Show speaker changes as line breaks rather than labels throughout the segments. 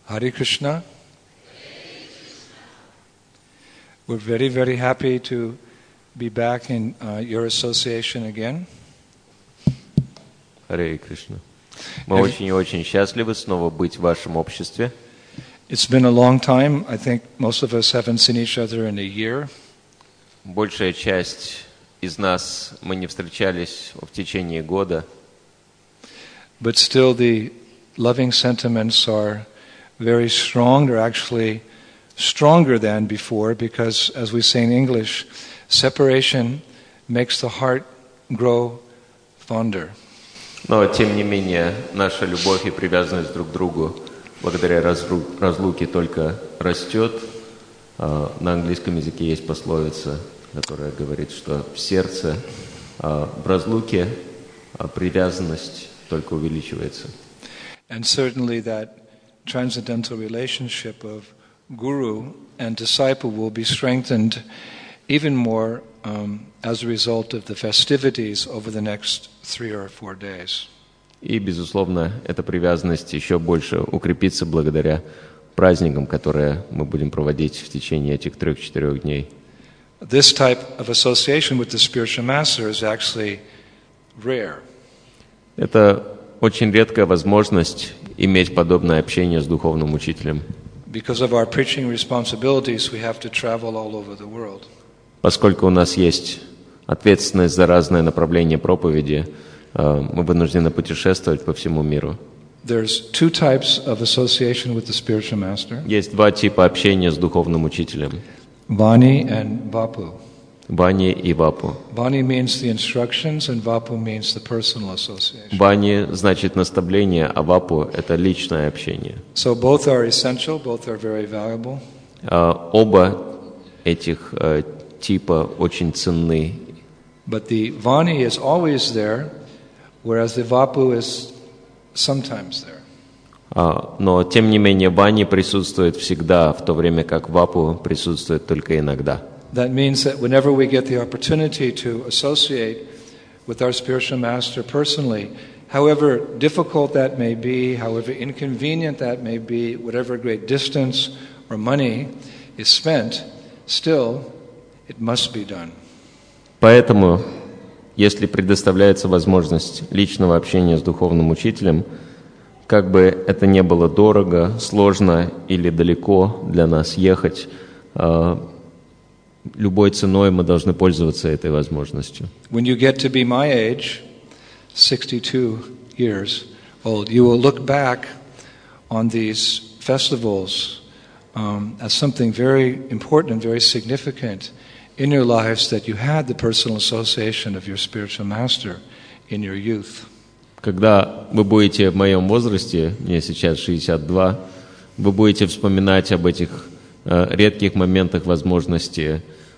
Hare Krishna. We're very, very happy to be back in your association again.
Харе Кришна. Мы очень и очень счастливы снова быть в вашем обществе.
It's been a long time. I think most of us haven't seen each other in a year.
Большая часть из нас, мы не встречались в течение года.
But still the loving sentiments are very strong. They're actually stronger than before because, as we say in English, separation makes the heart grow fonder.
Но, тем не менее, наша любовь и привязанность друг к другу благодаря разлуке только растет. На английском языке есть пословица, которая говорит, что в сердце, в разлуке привязанность только увеличивается.
And certainly that transcendental relationship of guru and disciple will be strengthened even more as a result of the festivities over the next 3 or 4 days.
И, безусловно, эта привязанность еще больше укрепится благодаря праздникам, которые мы будем проводить в течение этих 3-4 дней.
This type of association with the spiritual master is actually rare.
Это очень редкая возможность иметь подобное общение с духовным учителем.
Because of our preaching responsibilities, we have to travel all over the world.
Поскольку у нас есть ответственность за разные направления проповеди, мы вынуждены путешествовать по всему миру.
There's 2 types of association with the spiritual master.
Есть 2 типа общения с духовным учителем.
Vani and Vapu.
Вани и Вапу.
Vani means the instructions and Vapu means the personal association.
Вани значит наставление, а Вапу – это личное общение.
So both are essential, both are very valuable.
Оба этих типа очень ценны.
But the Vani is always there, whereas the Vapu is sometimes there.
Но, тем не менее, Вани присутствует всегда, в то время как Вапу присутствует только иногда.
That means that whenever we get the opportunity to associate with our spiritual master personally, however difficult that may be, however inconvenient that may be, whatever great distance or money is spent, still it must be done.
Поэтому, если предоставляется возможность личного общения с духовным учителем, как бы это ни было дорого, сложно или далеко для нас ехать, любой ценой мы должны пользоваться этой возможностью.
When you get to be my age, 62 years old, you will look back on these festivals as something very important and very significant in your lives, that you had the personal association of your spiritual master in your youth.
Когда вы будете в моем возрасте, мне сейчас 62, вы будете вспоминать об этих редких моментах возможности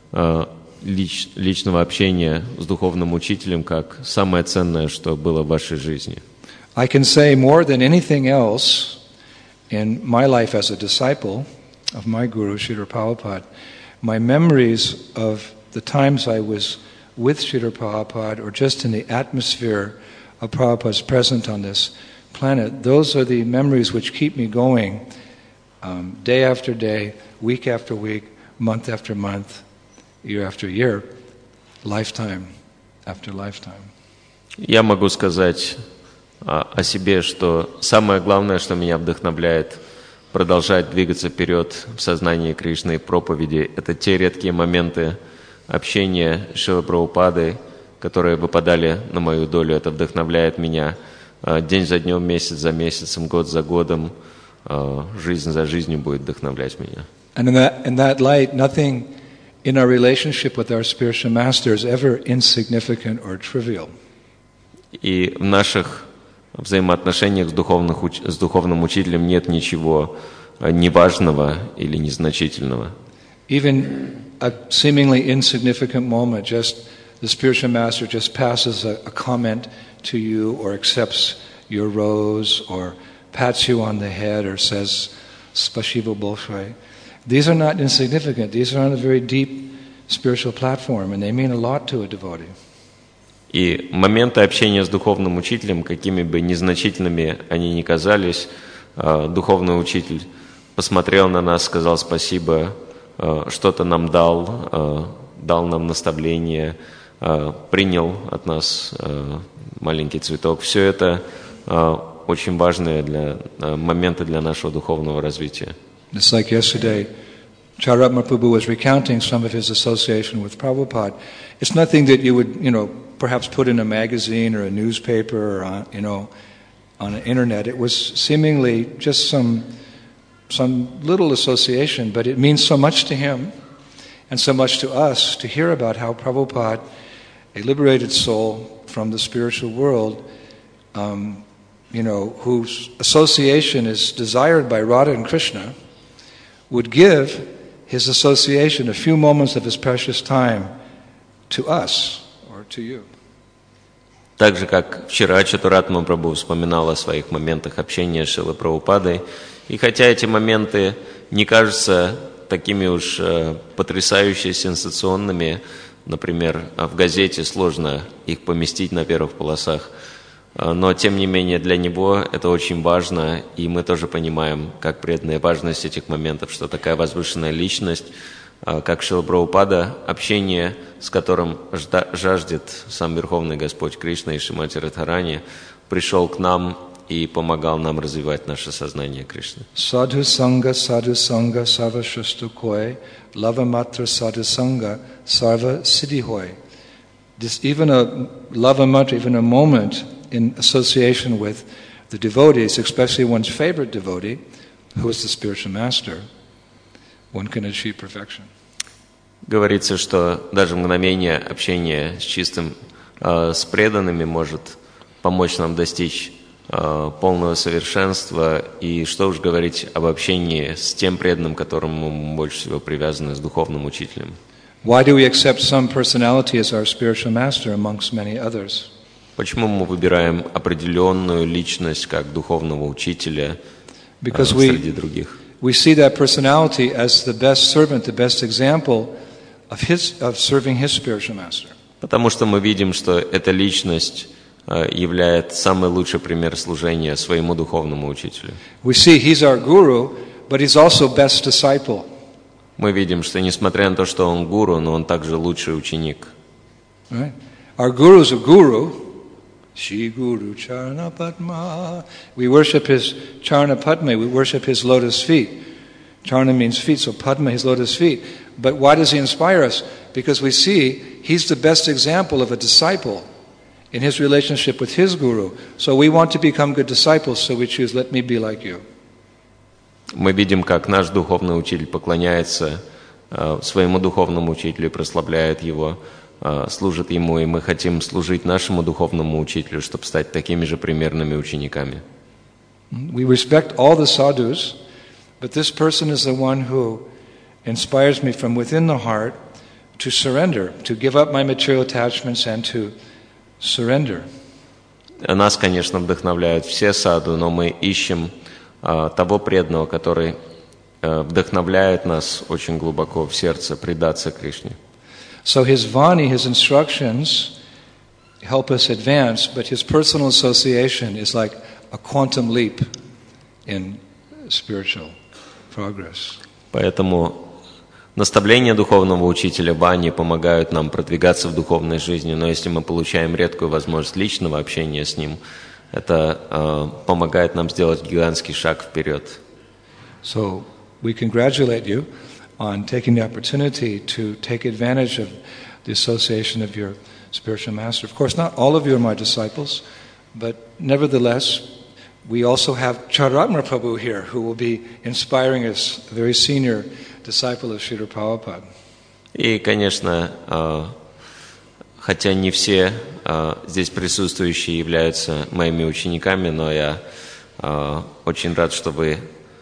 личного общения с духовным учителем как самое ценное, что было в вашей жизни.
I can say more than anything else in my life as a disciple of my guru, Srila Prabhupada, my memories of the times I was with Srila Prabhupada or just in the atmosphere of Prabhupada's presence on this planet, those are the memories which keep me going day after day, week after week, month after month, year after year, lifetime after lifetime.
Я могу сказать о себе, что самое главное, что меня вдохновляет продолжать двигаться вперед в сознании Кришны и проповеди, это те редкие моменты общения с Шрилой Прабхупадой, которые выпадали на мою долю. Это вдохновляет меня день за днем, месяц за месяцем, год за годом. Жизнь за жизнью будет вдохновлять меня.
And in that light, nothing in our relationship with our spiritual master is ever insignificant or trivial.
И в наших взаимоотношениях с духовным учителем нет ничего неважного или незначительного.
Even a seemingly insignificant moment, just the spiritual master just passes a comment to you or accepts your rose or pats you on the head or says, Spashiva Bolshoi. These are not insignificant. These are on a very deep spiritual platform, and they mean a lot to a devotee.
И моменты общения с духовным учителем, какими бы незначительными они ни казались, духовный учитель посмотрел на нас, сказал спасибо, что-то нам дал, дал нам наставление, принял от нас маленький цветок. Все это очень важные моменты для нашего духовного развития.
It's like yesterday, Charatma Prabhu was recounting some of his association with Prabhupada. It's nothing that you would, perhaps put in a magazine or a newspaper or, on the internet. It was seemingly just some little association, but it means so much to him and so much to us to hear about how Prabhupada, a liberated soul from the spiritual world, whose association is desired by Radha and Krishna, would give his association a few moments of his precious time to us or to you.
Так же, как вчера Чатуратма Прабху вспоминал о своих моментах общения с Шрилой Прабхупадой, и хотя эти моменты не кажутся такими уж потрясающе сенсационными, например, в газете сложно их поместить на первых полосах, но, тем не менее, для него это очень важно, и мы тоже понимаем, как преданная важность этих моментов, что такая возвышенная личность, как Шрила Прабхупада, общение с которым жаждет сам Верховный Господь Кришна и Шримати Радхарани, пришел к нам и помогал нам развивать наше сознание Кришны.
Sadhu Sangha, Sarva Shrastu Koi, Lava Matra Sadhu Sangha, Sarva Siddhi Hoi. Even a Lava Matra, even a moment in association with the devotees, especially one's favorite devotee, who is the spiritual master, one can achieve perfection.
Говорится, что даже мгновение общения с преданными может помочь нам достичь полного совершенства, и что уж говорить об общении с тем преданным, к которому мы больше всего привязаны, с духовным учителем.
Why do we accept some personality as our spiritual master amongst many others?
Почему мы выбираем определенную личность как духовного учителя
Because
среди других?
We see that personality as the best servant, the best example of serving his spiritual master.
Потому что мы видим, что эта личность является самый лучший пример служения своему духовному учителю.
We see he's our guru, but he's also best disciple.
Мы видим, что несмотря на то, что он гуру, но он также лучший ученик.
Right? Our guru is a guru. Shri Guru Charana Padma. We worship his Charana Padma, we worship his lotus feet. Charana means feet, so Padma, his lotus feet. But why does he inspire us? Because we see he's the best example of a disciple in his relationship with his guru. So we want to become good disciples, so we choose, let me be like you.
Мы видим, как наш духовный учитель поклоняется своему духовному учителю и прославляет его, служит ему, и мы хотим служить нашему духовному учителю, чтобы стать такими же примерными учениками.
We respect all the sadhus, but this person is the one who inspires me from within the heart to surrender, to give up my material attachments and to surrender.
Нас, конечно, вдохновляют все саду, но мы ищем того преданного, который вдохновляет нас очень глубоко в сердце предаться Кришне.
So his vani, his instructions help us advance, but his personal association is like a quantum leap in spiritual progress.
Поэтому наставления духовного учителя Вани помогают нам продвигаться в духовной жизни, но если мы получаем редкую возможность личного общения с ним, это помогает нам сделать гигантский шаг вперед.
So we congratulate you on taking the opportunity to take advantage of the association of your spiritual master. Of course, not all of you are my disciples, but nevertheless, we also have Charatma Prabhu here, who will be inspiring us, a very senior disciple of Srila Prabhupada.
И, конечно, хотя не все здесь присутствующие являются моими учениками, но я очень рад, что вы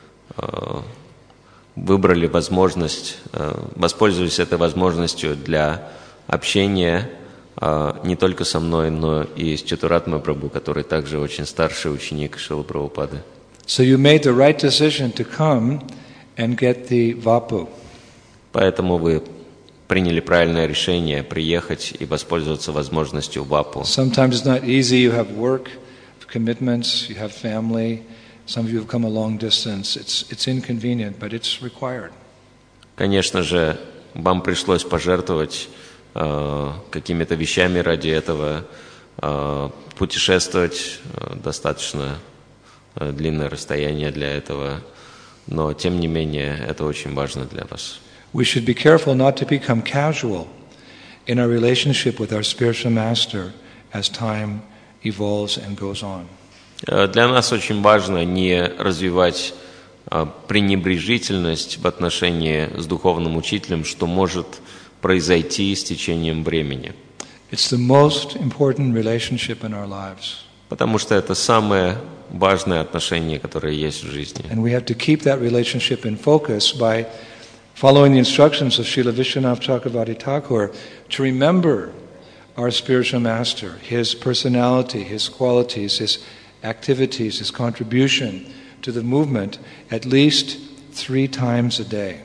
выбрали возможность, воспользовались этой возможностью для общения не только со мной, но и с Чатуратмой Прабху, который также очень старший ученик Шрилы Прабхупады.
So you made the right decision to come and get the vapu.
Поэтому вы приняли правильное решение приехать и воспользоваться возможностью вапу.
Sometimes it's not easy, you have work, commitments, you have family, some of you have come a long distance. It's inconvenient, but it's required.
Конечно же, вам пришлось пожертвовать какими-то вещами ради этого, путешествовать достаточно длинное расстояние для этого, но тем не менее это очень важно для вас.
We should be careful not to become casual in our relationship with our spiritual master as time evolves and goes on.
Для нас очень важно не развивать пренебрежительность в отношении с духовным учителем, что может произойти с течением времени.
It's the most important relationship in our lives.
Потому что это самое важное отношение, которое есть в жизни.
And we have to keep that relationship in focus by following the instructions of Srila Vishwanath Chakravarti Thakur to remember our spiritual master, his personality, his qualities, his activities, his contribution to the movement at least 3 times a day.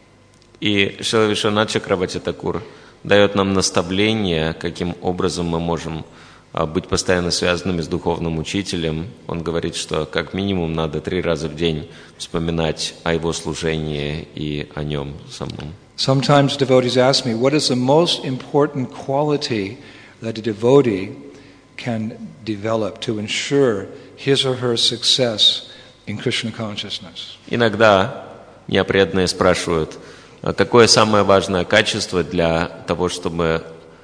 И Шрила Вишванат Чакрабарти Такур дает нам наставление, каким образом мы можем быть постоянно связанными с духовным учителем. Он говорит, что как минимум надо 3 раза в день вспоминать о его служении и о нем самом.
Sometimes devotees ask me, what is the most important quality that a devotee can develop to ensure his or her success in Krishna consciousness?
Иногда меня преданные спрашивают, какое самое важное качество для того, чтобы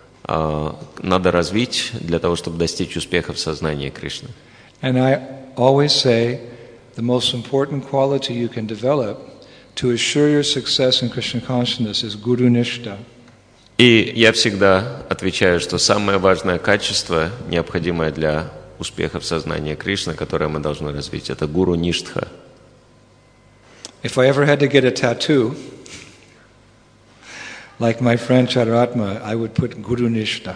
надо развить, для того, чтобы достичь успеха в сознании Кришны.
And I always say the most important quality you can develop to assure your success in Krishna consciousness is Guru Nishta.
И я всегда отвечаю, что самое важное качество, необходимое для успеха в сознании Кришны, которое мы должны развить, это Гуру Ништха.
If I ever had to get a tattoo, like my friend Chadaratma, I would put Guru Nishta.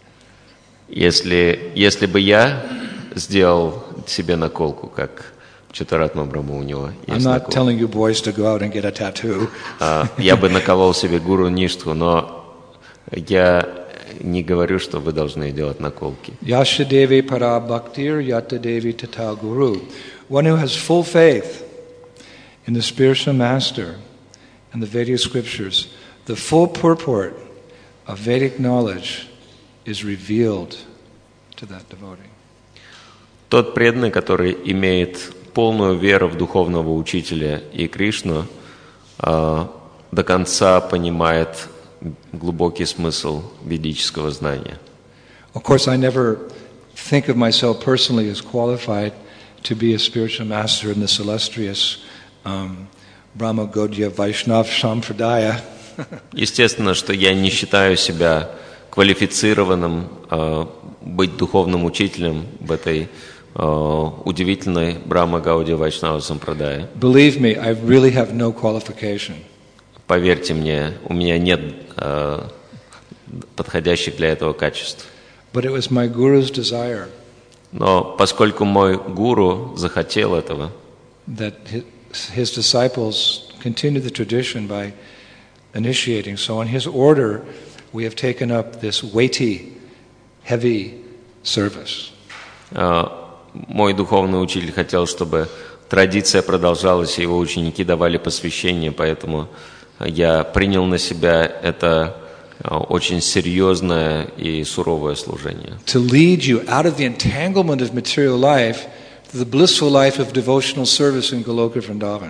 Если бы я сделал себе наколку, как Чатаратма Брахма у него есть
I'm not
наколка,
telling you boys to go out and get a tattoo.
я бы наколол себе Гуру Ништху, но я не говорю, что вы должны делать наколки.
Yasha Devi para bhaktir yata devi tata guru. One who has full faith in the spiritual master and the Vedic scriptures, the full purport of Vedic knowledge is revealed to that devotee.
Тот преданный, который имеет полную веру в духовного учителя и Кришну, до конца понимает глубокий смысл ведического знания.
Of course, I never think of myself personally as qualified to be a spiritual master in this illustrious Brahma Gaudiya Vaishnav Sampradaya.
Естественно, что я не считаю себя квалифицированным быть духовным учителем в этой удивительной Брахма Гаудия Вайшнава Сампрадая.
Believe me, I really have no qualification.
Поверьте мне, у меня нет подходящих для этого качеств.
But it was my guru's desire
Но поскольку мой гуру захотел этого,
that his disciples continue the tradition by initiating. So on his order, we have taken up this weighty, heavy service.
мой духовный учитель хотел, чтобы традиция продолжалась, и его ученики давали посвящение, поэтому я принял на себя это очень серьезное и суровое служение.
To lead you out of the entanglement of material life to the blissful life of devotional service in Goloka Vrindavan.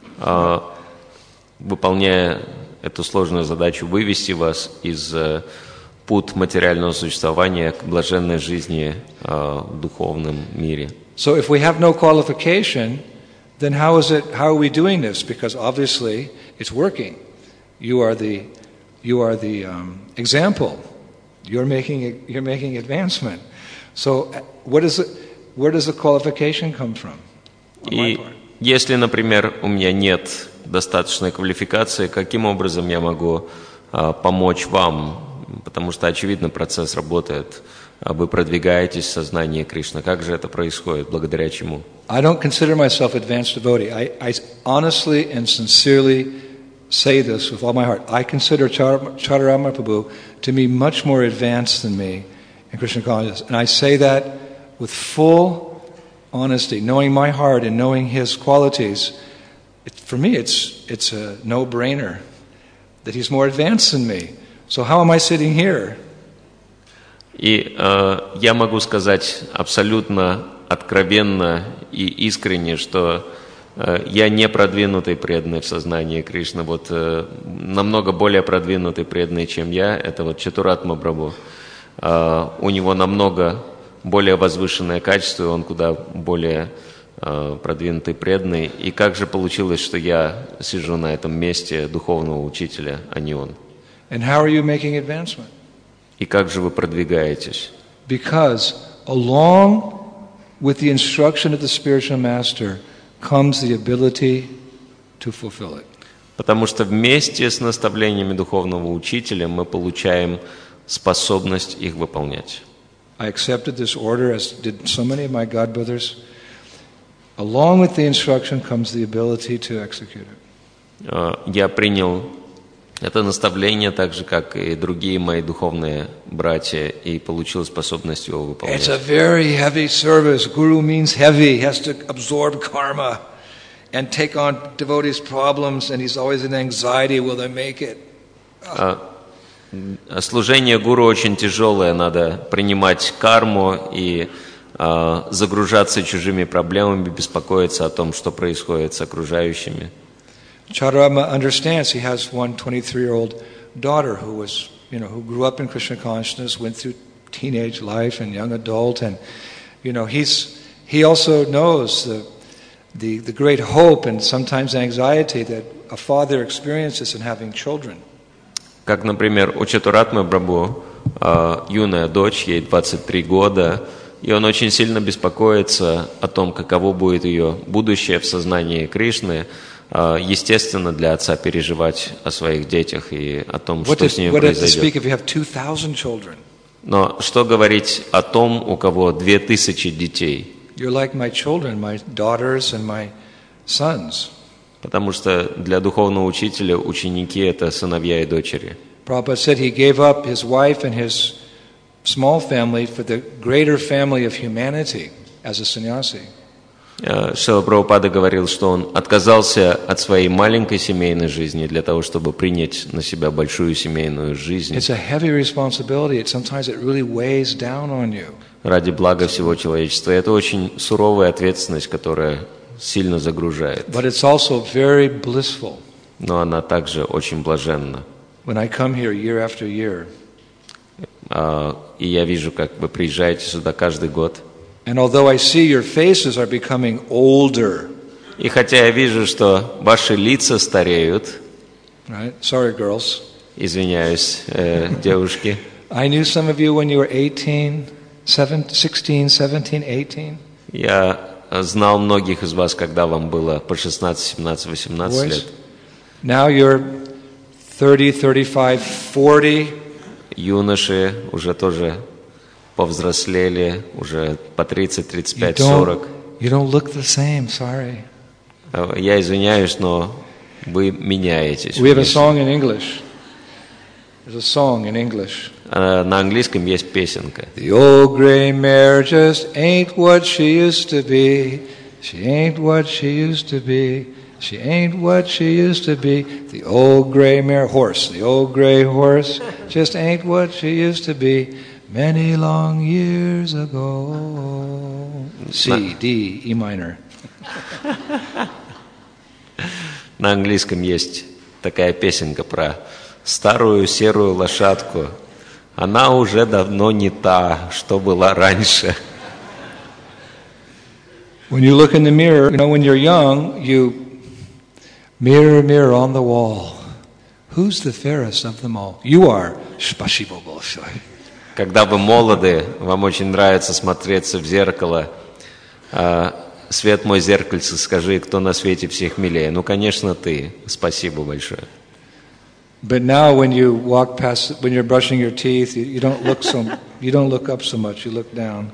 Выполняя эту сложную задачу, вывести вас из пут материального существования к блаженной жизни в духовном мире.
So if we have no qualification, then how are we doing this? Because obviously it's working. You are the example. You're making advancement. So where does the qualification come from?
И если, например, у меня нет достаточной квалификации, каким образом я могу помочь вам? Потому что, очевидно, процесс работает. Вы продвигаетесь в сознании Кришны. Как же это происходит? Благодаря чему?
I don't consider myself advanced devotee. I honestly and sincerely say this with all my heart. I consider Chaturama Prabhu to be much more advanced than me in Krishna consciousness. And I say that with full honesty, knowing my heart and knowing his qualities, for me it's a no-brainer that he's more advanced than me. So how am I sitting here?
И я могу сказать абсолютно откровенно и искренне, что я не продвинутый преданный в сознании Кришны, вот намного более продвинутый преданный, чем я, это вот Чатуратма Прабху. У него намного более возвышенное качество, он куда более продвинутый преданный. И как же получилось, что я сижу на этом месте духовного учителя, а не он?
And how are you making advancement?
И как же вы продвигаетесь?
Because along with the instruction of the spiritual master comes the ability to fulfill it.
Потому что вместе с наставлениями духовного учителя мы получаем способность их выполнять.
I accepted this order, as did so many of my God brothers. Along with the instruction comes the ability to execute it.
Я принял это наставление так же, как и другие мои духовные братья, и получил способность его выполнять.
It's a very heavy service. Guru means heavy. He has to absorb karma and take on devotees' problems, and he's always in anxiety, will they make it?
Служение гуру очень тяжелое, надо принимать карму и загружаться чужими проблемами, беспокоиться о том, что происходит с окружающими.
Chaturama understands. He has one 23-year-old daughter who was, who grew up in Krishna consciousness, went through teenage life and young adult, and he also knows the great hope and sometimes anxiety that a father experiences in having children.
Как, например, у Чатуратмы Прабху юная дочь, ей 23 года, и он очень сильно беспокоится о том, каково будет ее будущее в сознании Кришны. Естественно, для отца переживать о своих детях и о том, что с ними произойдет. Но что говорить о том, у кого 2000 детей? Потому что для духовного учителя ученики – это сыновья и дочери.
Prabhupada said he gave up his wife and his small family for the greater family of humanity as a sannyasi.
Шрила Прабхупада говорил, что он отказался от своей маленькой семейной жизни для того, чтобы принять на себя большую семейную жизнь.
It's a heavy responsibility. Sometimes it really weighs down on you.
Ради блага всего человечества. Это очень суровая ответственность, которая сильно загружает.
But it's also very blissful.
Но она также очень блаженна.
When I come here year after year,
и я вижу, как вы приезжаете сюда каждый год.
And although I see your faces are becoming older,
и хотя я вижу, что ваши лица стареют,
right? Sorry, girls.
Извиняюсь, девушки.
I knew some of you when you were 16, 17, 18.
Я знал многих из вас, когда вам было по 16, 17, 18 лет.
Now you're 30, 35, 40.
Юноши уже тоже повзрослели, уже по 30, 35, 40.
You don't look the same, sorry.
Я извиняюсь, но вы меняетесь.
We have a song in English. There's a song in English.
На английском есть песенка.
The old gray mare just ain't what she used to be. She ain't what she used to be. She ain't what she used to be. The old gray mare horse. The old gray horse just ain't what she used to be. Many long years ago. C, D, E minor.
На английском есть такая песенка про старую серую лошадку. Она уже давно не та, что была раньше.
When you look in the mirror, when you're young, you mirror, mirror on the wall. Who's the fairest of them all? You are. Spasibo большое.
Когда вы молоды, вам очень нравится смотреться в зеркало. Свет мой зеркальце, скажи, кто на свете всех милее? Ну, конечно, ты. Спасибо большое.
But now, when you walk past, when you're brushing your teeth, you don't look up so much. You look down.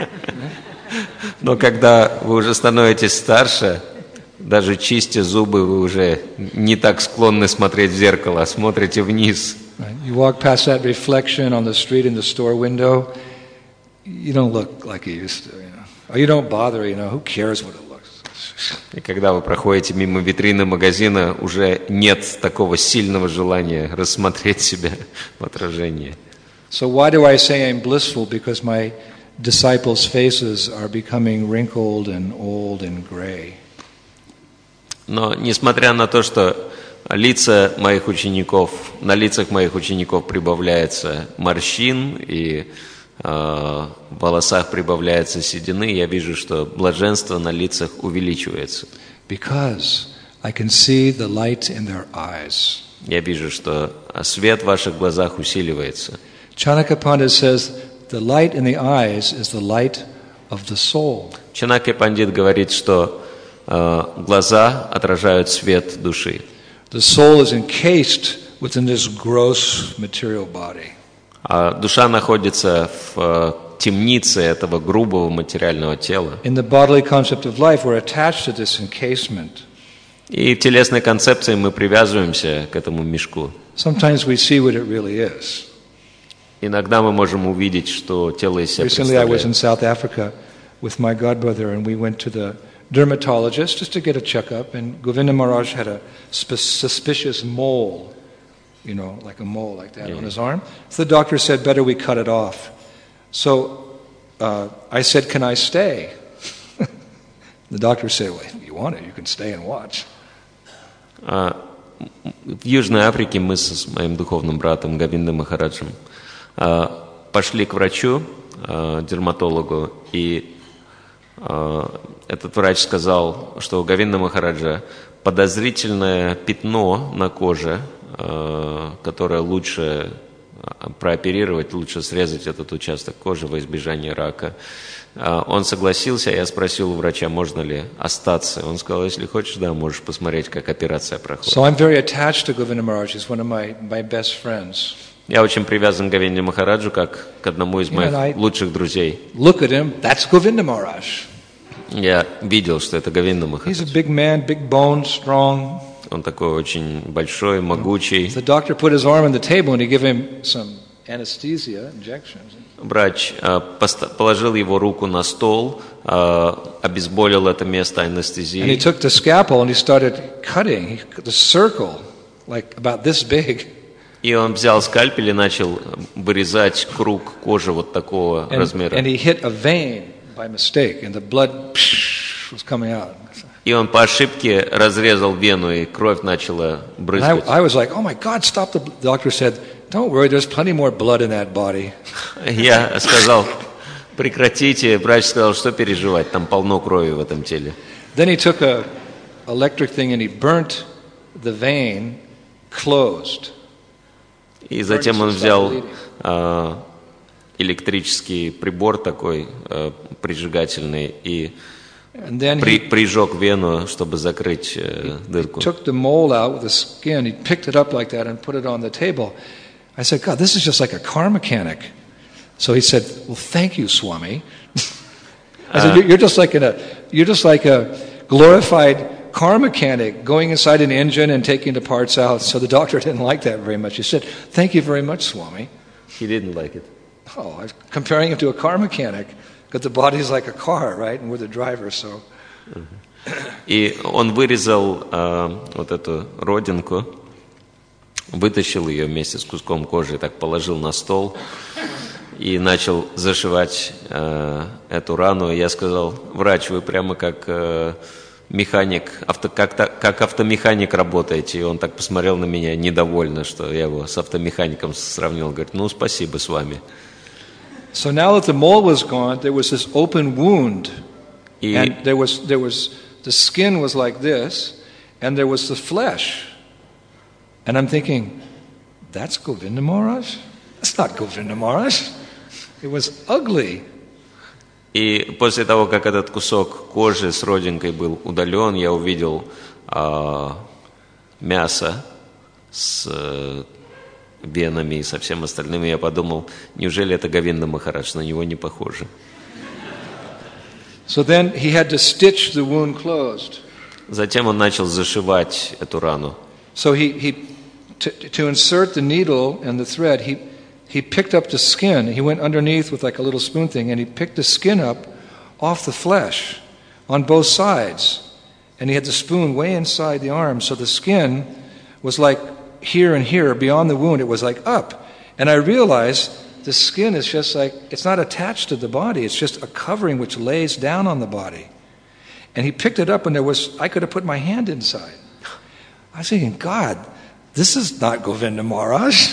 Но когда вы уже становитесь старше, даже чистя зубы, вы уже не так склонны смотреть в зеркало, а смотрите вниз.
You walk past that reflection on the street in the store window, you don't look like you used to. Oh, you don't bother, who cares what it looks.
И когда вы проходите мимо витрины магазина, уже нет такого сильного желания рассмотреть себя в отражении.
So why do I say I'm blissful? Because my disciples' faces are becoming wrinkled and old and gray.
Но несмотря на то, что на лицах моих учеников прибавляется морщин и в волосах прибавляется седины, я вижу, что блаженство на лицах увеличивается.
Because I can see the light in their eyes.
Я вижу, что свет в ваших глазах усиливается.
Chanakya Pandit says the light in the eyes is the light of the soul.
Чанакья Пандит говорит, что глаза отражают свет души.
The soul is encased within this gross material body.
А душа находится в темнице этого грубого материального тела.
In the bodily concept of life, we're attached to this encasement.
И в телесной концепции мы привязываемся к этому мешку.
Sometimes we see what it really is.
Иногда мы можем увидеть, что тело из себя
Recently, I was in
представляет.
South Africa with my godbrother, and we went to the dermatologist just to get a checkup. And Govinda Maharaj had a suspicious mole, like a mole like that on his arm. So the doctor said, better we cut it off. So I said, can I stay? The doctor said, well, if you want it, you can stay and watch.
В Южной Африке мы с моим духовным братом Говинда Махараджем пошли к врачу, дерматологу, и этот врач сказал, что у Говинда Махараджа подозрительное пятно на коже, которое лучше прооперировать, лучше срезать этот участок кожи во избежание рака. Он согласился, я спросил у врача, можно ли остаться. Он сказал, если хочешь, да, можешь посмотреть, как операция проходит.
So I'm very attached to Govinda Maharaj. He's one of my best friends.
Я очень привязан к Говинде Махараджу, как к одному из моих лучших друзей.
Look at him, that's Govinda Maharaj.
Я видел, что это Говинда
He's
Махарадж.
a big man, big boned, strong.
Он такой очень большой, могучий.
The doctor put his arm on the table and he gave him some anesthesia injections.
Врач положил его руку на стол, обезболил это место
And he
анестезией.
took the scalpel and he started cutting. He cut the circle, like about this big.
И он взял скальпель и начал вырезать круг кожи вот такого размера.
And he hit a vein by mistake, and the blood was coming out.
И он по ошибке разрезал вену, и кровь начала
And
брызгать.
I was like, oh my God, stop. The doctor said, don't worry, there's plenty more blood in that body.
Я сказал, прекратите. Врач сказал, что переживать, там полно крови в этом теле.
Then he took a electric thing and he burnt the vein closed.
И затем он взял электрический прибор такой прижигательный и
And then he
прижег вену, чтобы закрыть дырку.
took the mole out with the skin. He picked it up like that and put it on the table. I said, God, this is just like a car mechanic. So he said, well, thank you, Swami. I said, you're just like a glorified car mechanic going inside an engine and taking the parts out. So the doctor didn't like that very much. He said, thank you very much, Swami.
He didn't like it.
Oh, I was comparing him to a car mechanic because the body is like a car, right? And we're the driver, so.
И он вырезал вот эту родинку, вытащил ее вместе с куском кожи, так положил на стол и начал зашивать эту рану. Я сказал, врач, вы прямо как механик, как автомеханик работаете. И он так посмотрел на меня недовольно, что я его с автомехаником сравнил. Говорит, ну спасибо с вами.
So now that the mole was gone, there was this open wound. And there was the skin was like this, and there was the flesh. And I'm thinking, that's Govinda Maharaj? That's not Govinda Maharaj. It was ugly.
И после того, как этот кусок кожи с родинкой был удален, я увидел мясо с венами и со всем остальным, и я подумал, неужели это Говинда Махарадж, на него не похоже.
So then he had to stitch the wound closed.
Затем он начал зашивать эту рану.
So to insert the needle and the thread, he picked up the skin. He went underneath with like a little spoon thing, and he picked the skin up off the flesh on both sides. And he had the spoon way inside the arm, so the skin was like here and here, beyond the wound, it was like up. And I realized the skin is just like, it's not attached to the body, it's just a covering which lays down on the body. And he picked it up and I could have put my hand inside. I was thinking, God, this is not Govinda Maharaj.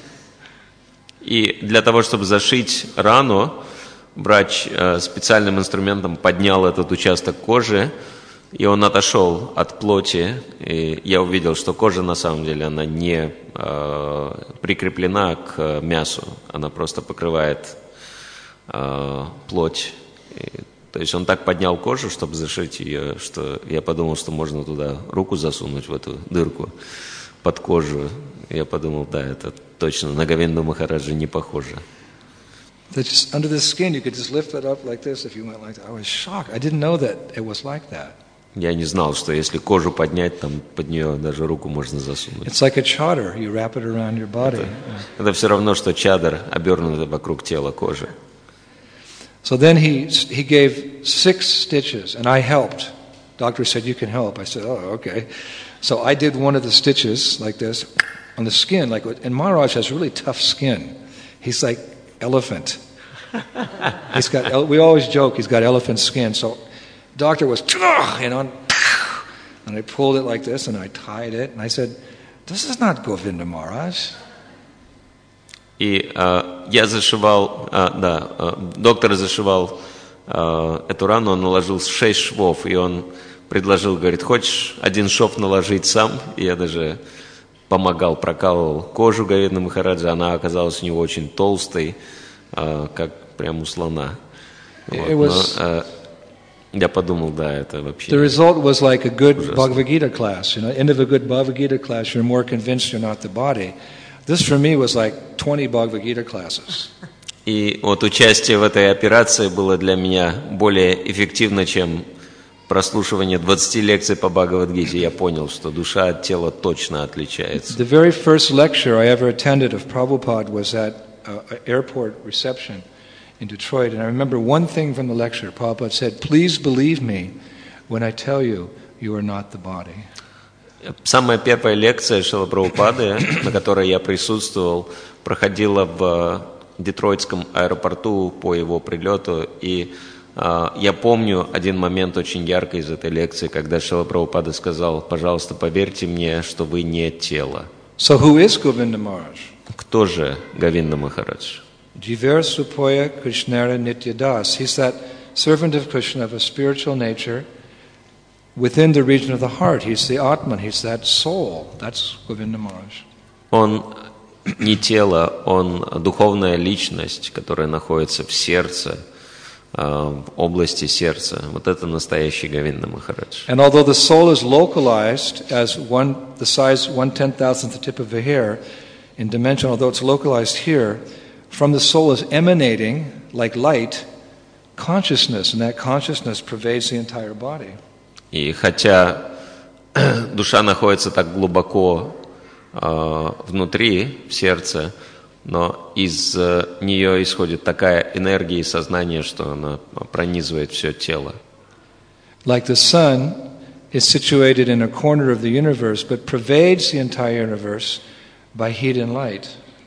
И для того, чтобы зашить рану, врач специальным инструментом поднял этот участок кожи, и он отошел от плоти, и я увидел, что кожа на самом деле она не прикреплена к мясу, она просто покрывает плоть. То есть он так поднял кожу, чтобы зашить ее, что я подумал, что можно туда руку засунуть в эту дырку под кожу. Я подумал, да, это точно на Говинду Махараджа не похоже.
Just under the skin, you could just lift it up like this if you went like that. I was shocked. I didn't know that it was like that.
Я не знал, что если кожу поднять, там под нее даже руку можно засунуть.
It's like a chadar. You wrap it around your body.
Это все равно, что чадр, обернутый вокруг тела кожи.
So then he gave 6 stitches, and I helped. Doctor said, you can help. I said, oh, okay. So I did one of the stitches like this on the skin, and Maharaj has really tough skin. He's like elephant. We always joke he's got elephant skin. So doctor was, and I pulled it like this, and I tied it, and I said, this is not Govinda Maharaj.
И я зашивал, доктор зашивал эту рану, он наложил 6 швов, и он предложил, говорит, хочешь один шов наложить сам? И я даже помогал, прокалывал кожу Говинды Махараджа, она оказалась у него очень толстой, как прям у слона. Вот. Я подумал, да, это вообще...
The result was like a good Bhagavad Gita class. You know, end of a good Bhagavad Gita class, you're more convinced you're not the body. This for me was like 20 Bhagavad Gita classes.
И вот участие в этой операции было для меня более эффективно, чем прослушивание 20 лекций по Бхагавад-гите. Я понял, что душа от тела точно отличается.
The very first lecture I ever attended of Prabhupada was at an airport reception in Detroit. And I remember one thing from the lecture. Prabhupada said, please believe me when I tell you you are not the body.
Самая первая лекция Шрилы Прабхупады, на которой я присутствовал, проходила в Детройтском аэропорту по его прилету. И я помню один момент очень ярко из этой лекции, когда Шрила Прабхупада сказал, пожалуйста, поверьте мне, что вы не тело.
So who is Govinda Maharaj?
Кто же Говинда Махарадж?
Jiver Supoya Krishnara Nityadas. He's that servant of Krishna of a spiritual nature within the region of the heart. He's the Atman, he's that soul. That's Govinda Maharaj.
Он не тело, он духовная личность, которая находится в сердце, в области сердца. Вот это настоящий Говинда Махарадж.
And although the soul is localized as the size 1/10,000th the tip of a hair in dimension, although it's localized here, from the soul is emanating, like light, consciousness, and that consciousness pervades the entire body.
И хотя душа находится так глубоко внутри, в сердце, но из нее исходит такая энергия и сознание, что она пронизывает все тело.
Like the sun is situated in a corner of the universe, but pervades the entire universe by heat and light.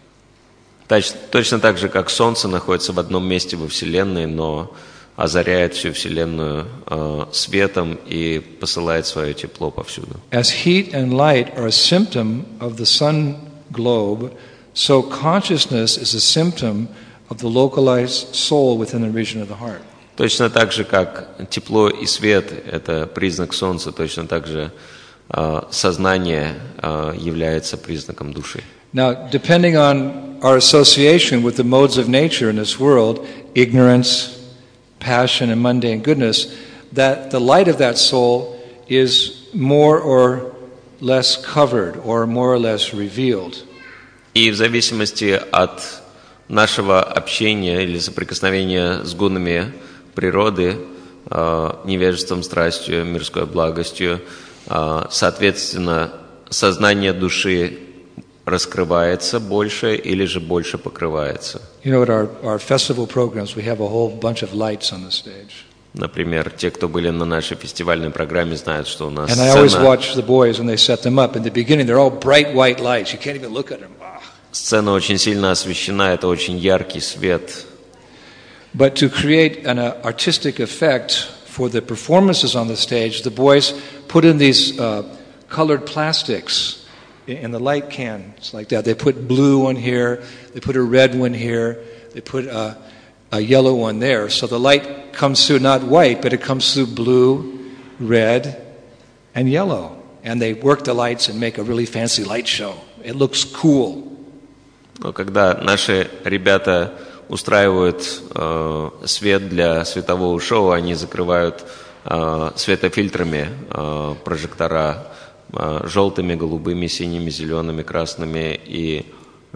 Точно так же, как Солнце находится в одном месте во Вселенной, но озаряет всю Вселенную светом и посылает свое тепло повсюду.
As heat and light are a symptom of the sun globe, so consciousness is a symptom of the localized soul within the region of the heart.
Точно так же, как тепло и свет – это признак Солнца, точно так же сознание является признаком души.
Now, depending on our association with the modes of nature in this world, ignorance, passion, and mundane goodness, that the light of that soul is more or less covered or more or less revealed.
И в зависимости от нашего общения или соприкосновения с гунами природы, невежеством, страстью, мирской благостью, соответственно, сознание души раскрывается больше или же больше покрывается.
You know, at our festival programs, we have a whole bunch of lights on the stage.
Например, те, кто были на нашей фестивальной программе, знают, что у нас
And I always
сцена,
watch the boys when they set them up. In the beginning, they're all bright white lights. You can't even look at them.
сцена очень сильно освещена, это очень яркий свет.
But to create an artistic effect for the performances on the stage, the boys put in these colored plastics in the light cans like that. They put blue one here, they put a red one here, they put a yellow one there. So the light comes through not white, but it comes through blue, red, and yellow. And they work the lights and make a really fancy light show. It looks cool.
Но когда наши ребята устраивают свет для светового шоу, они закрывают светофильтрами прожектора желтыми, голубыми, синими, зелеными, красными, и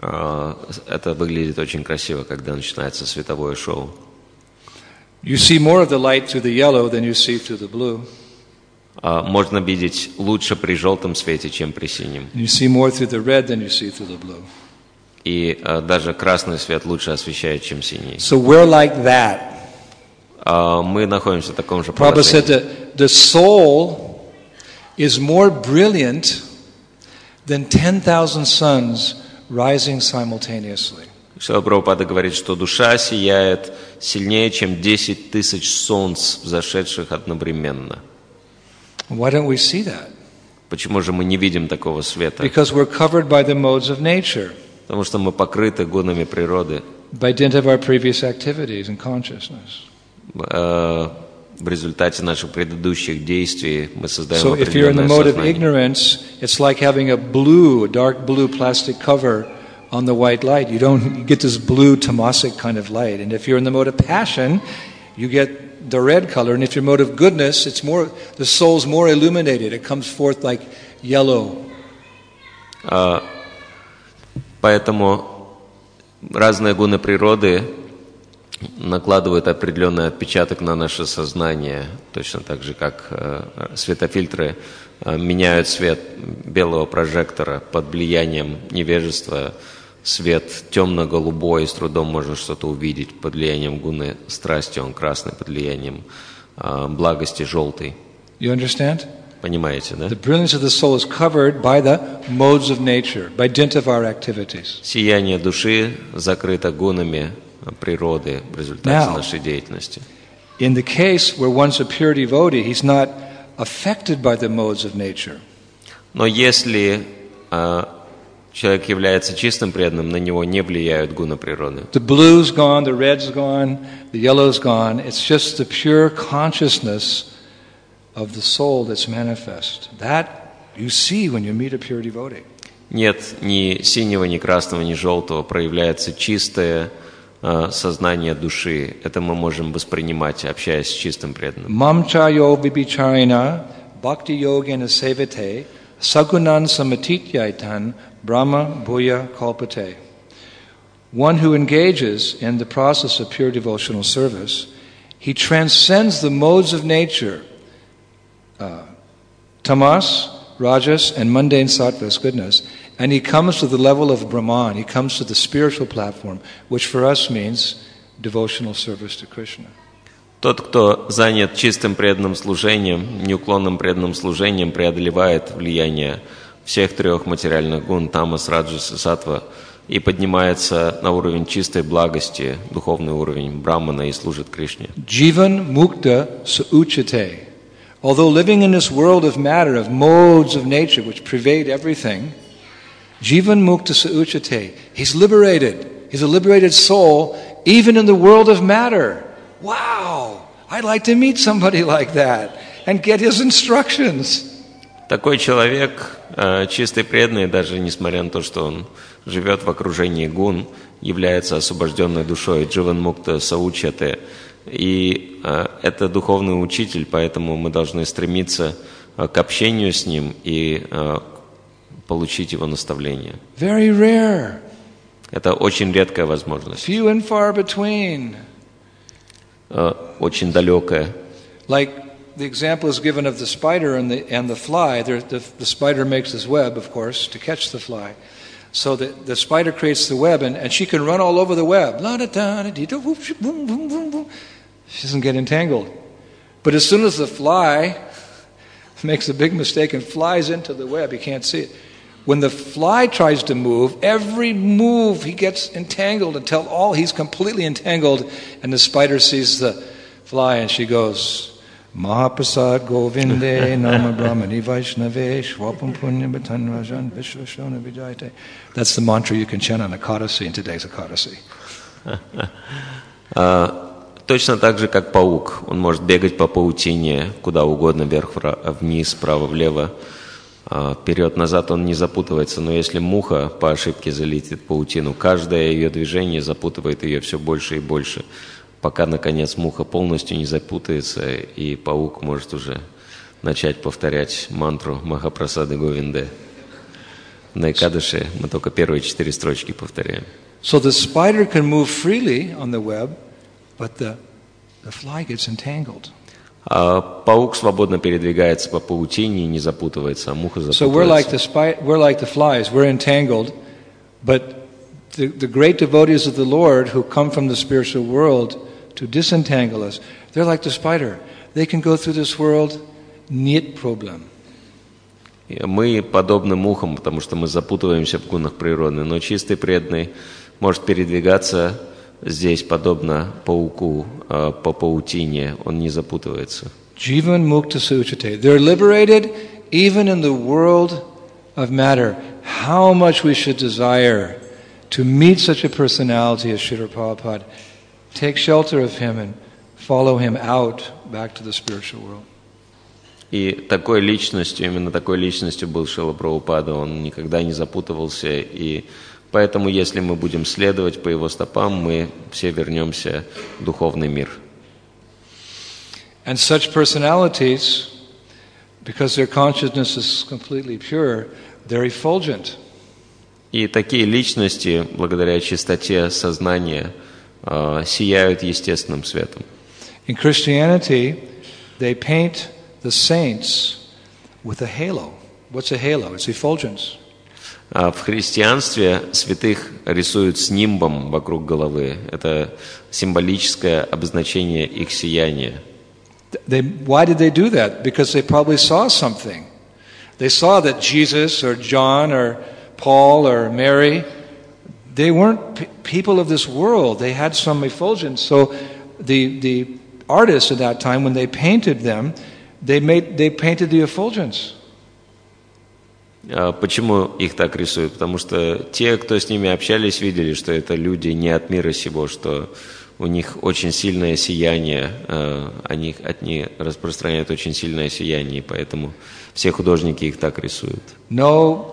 это выглядит очень красиво, когда начинается световое шоу.
You see more of the light through the yellow than you see through the blue.
Можно видеть лучше при желтом свете, чем при синем.
You see more through the red than you see through the blue.
И даже красный свет лучше освещает, чем синий.
So we're like that.
Мы находимся в таком же
Prabhupada said
положении.
that the soul is more brilliant than 10,000 suns rising simultaneously.
Шрила Прабхупада говорит, что душа сияет сильнее, чем 10 тысяч солнц, взошедших одновременно.
Why don't we see that?
Почему же мы не видим такого света?
Because we're covered by the modes of nature,
Потому что мы покрыты гунами природы.
by dint of our previous activities and consciousness.
В результате наших предыдущих действий мы создаем
So if you're in the
определенное
mode of
сознание.
ignorance, it's like having a dark blue plastic cover on the white light. You get this blue tamasic kind of light. And if you're in the mode of passion, you get the red color. And if you're in the mode of goodness, the soul's more illuminated. It comes forth like yellow.
Поэтому разные гуны природы накладывают определенный отпечаток на наше сознание, точно так же, как светофильтры меняют цвет белого прожектора под влиянием невежества. Свет темно-голубой, с трудом можно что-то увидеть, под влиянием гуны страсти, он красный, под влиянием благости желтый.
You understand?
Понимаете, да?
The brilliance of the soul is covered by the modes of nature, by dint of our activities.
Сияние души закрыто гунами природы в результате нашей деятельности.
In the case where one's a pure devotee, he's not affected by the modes of nature.
Но если человек является чистым преданным, на него не влияют гуны природы.
The blue's gone, the red's gone, the yellow's gone. It's just the pure consciousness of the soul that's manifest. That you see when you meet a pure devotee.
Нет ни синего, ни красного, ни желтого, проявляется чистое сознание души. Это мы можем воспринимать, общаясь с чистым преданным.
Mamchayo vibhicharina bhakti yogena sevate sagunan samatityaitan brahma bhuya kalpate. One who engages in the process of pure devotional service, he transcends the modes of nature, tamas, rajas, and mundane sattvas, goodness, and he comes to the level of Brahman. He comes to the spiritual platform, which for us means devotional service to Krishna.
Тот, кто занят чистым преданным служением, неуклонным преданным служением, преодолевает влияние всех трех материальных гун, тамас, раджас и саттва, и поднимается на уровень чистой благости, духовный уровень брамана, и служит Кришне.
Jivan mukta sauchate. Although living in this world of matter, of modes of nature which pervade everything, Jivan mukta sauchate. He's liberated. He's a liberated soul, even in the world of matter. Wow! I'd like to meet somebody like that and get his instructions.
Такой человек, чистый преданный, даже несмотря на то, что он живет в окружении гун, является освобожденной душой, дживан мукта саучате. И это духовный учитель, поэтому мы должны стремиться к общению с ним и получить его наставление.
Very rare.
Это очень редкая возможность.
Few and far between.
Очень далекая.
Like the example is given of the spider and the fly. The spider makes this web, of course, to catch the fly. So the spider creates the web, and she can run all over the web. She doesn't get entangled. But as soon as the fly makes a big mistake and flies into the web, he can't see it. When the fly tries to move, every move he gets entangled until he's completely entangled, and the spider sees the fly and she goes, Mahaprasad Govinde Nama Brahmani Vaishnave Shwapam Punyam Batan Rajan Vishwashona Vijayate. That's the mantra you can chant on Ekadasi in today's Ekadasi.
Точно так же, как паук. Он может бегать по паутине куда угодно, вверх-вниз, вправо-влево. Вперед-назад он не запутывается. Но если муха по ошибке залетит в паутину, каждое ее движение запутывает ее все больше и больше, пока, наконец, муха полностью не запутается, и паук может уже начать повторять мантру Махапрасады Говинде. На Экадаши мы только первые 4 строчки повторяем.
So the spider can move freely on the web, but the fly gets entangled.
Паук свободно передвигается по паутине и не запутывается, а муха запутывается.
So we're like the flies, we're entangled, but the great devotees of the Lord who come from the spiritual world to disentangle us, they're like the spider. They can go through this world, нет проблем.
Мы подобны мухам, потому что мы запутываемся в гунах природы, но чистый преданный может передвигаться здесь подобно пауку по паутине, он не запутывается.
Jivan mukta suchate. They're liberated even in the world of matter. How much we should desire to meet such a personality as Srila Prabhupada, take shelter of him and follow him out back to the spiritual world.
И такой личностью, именно такой личностью был Шрила Прабхупада, он никогда не запутывался, и поэтому, если мы будем следовать по его стопам, мы все вернемся в духовный мир.
And such personalities, because their consciousness is completely pure, they're effulgent.
И такие личности, благодаря чистоте сознания, сияют естественным светом.
In Christianity, they paint the saints with a halo. What's a halo? It's effulgence.
В христианстве святых рисуют с нимбом вокруг головы. Это символическое обозначение их сияния.
Why did they do that? Because they probably saw something. They saw that Jesus or John or Paul or Mary, they weren't people of this world. They had some effulgence. So the artists at that time, when they painted them, they painted the effulgence.
Почему их так рисуют? Потому что те, кто с ними общались, видели, что это люди не от мира сего, что у них очень сильное сияние, от них распространяют очень сильное сияние, и поэтому все художники их так рисуют.
No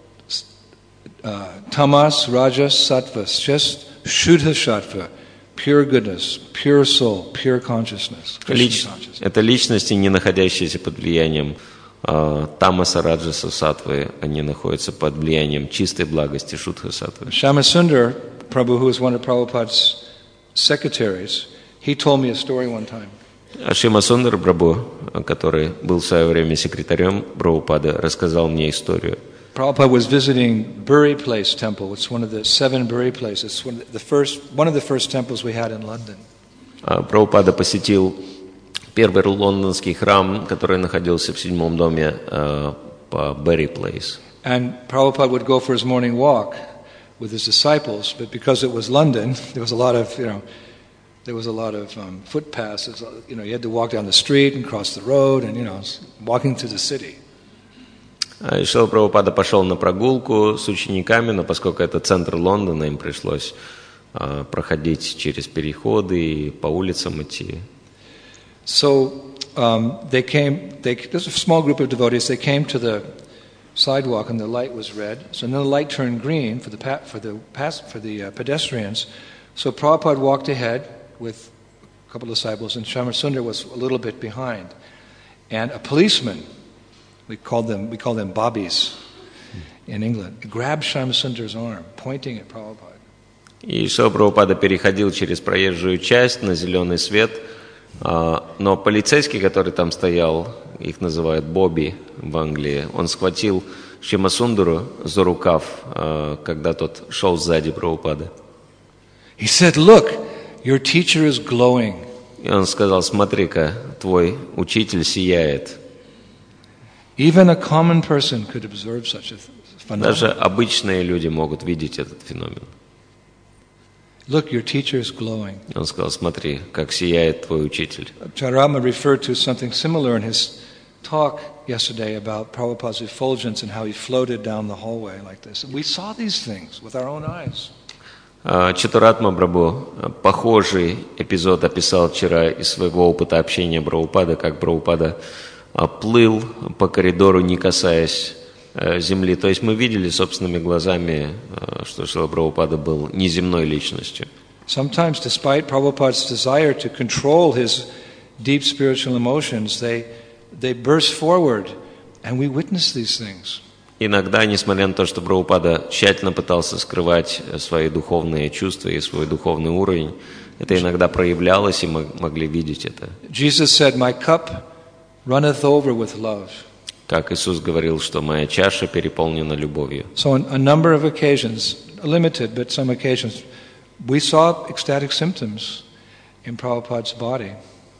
tamas, rajas, sattvas, just shuddha sattva, pure goodness, pure soul, pure consciousness.
Это личности, не находящиеся под влиянием тамаса, раджаса, саттвы, они находятся под влиянием чистой благости, шудха саттвы.
Shyamasundar Prabhu, who was one of Prabhupada's secretaries, he told me a story one time.
Шьямасундар Прабху, который был в свое время секретарем Прабхупады, рассказал мне историю.
Prabhupada was visiting Buri Place Temple. It's one of the 7 Buri places. One of the first temples we had in London.
Прабхупада посетил первый лондонский храм, который находился в 7-м доме по Bury Place.
And Prabhupada would go for his morning walk with his disciples, but because it was London, there was a lot of, footpaths. You had to walk down the street and cross the road, and walking through the city.
Шрила Прабхупада пошел на прогулку с учениками, но поскольку это центр Лондона, им пришлось проходить через переходы и по улицам идти.
So there's a small group of devotees. They came to the sidewalk, and the light was red. So then the light turned green for the pedestrians. So Prabhupada walked ahead with a couple of disciples, and Shyamasundar was a little bit behind. And a policeman, we call them bobbies in England, grabbed Shyamasundars arm, pointing at Prabhupada.
И Шрила Прабхупада переходил через проезжую часть на зеленый свет, но полицейский, который там стоял, их называют Бобби в Англии, он схватил Шьямасундару за рукав, когда тот шел сзади Прабхупады.
He said, "Look, your teacher is glowing.
И он сказал: смотри-ка, твой учитель сияет.
Even a common person could observe such a phenomenon.
Даже обычные люди могут видеть этот феномен.
Look, your teacher is glowing.
Он сказал: смотри, как сияет твой учитель.
Charama referred to something similar in his talk yesterday about Prabhupada's effulgence and how he floated down the hallway like this. We saw these things with our own eyes.
Чатуратма Прабху похожий эпизод описал вчера из своего опыта общения Прабхупады, как Прабхупада плыл по коридору, не касаясь земли. То есть мы видели собственными глазами, что Шрила Прабхупада был неземной личностью.
Sometimes, despite Prabhupada's desire to control his deep spiritual emotions, they burst forward, and we witness these things.
Иногда, несмотря на то, что Прабхупада тщательно пытался скрывать свои духовные чувства и свой духовный уровень, это иногда проявлялось, и мы могли видеть это.
Jesus said, "My cup runneth over with love."
Как Иисус говорил, что моя чаша переполнена любовью.
So on a number of occasions, limited, but some occasions, we saw ecstatic symptoms in Prabhupada's body.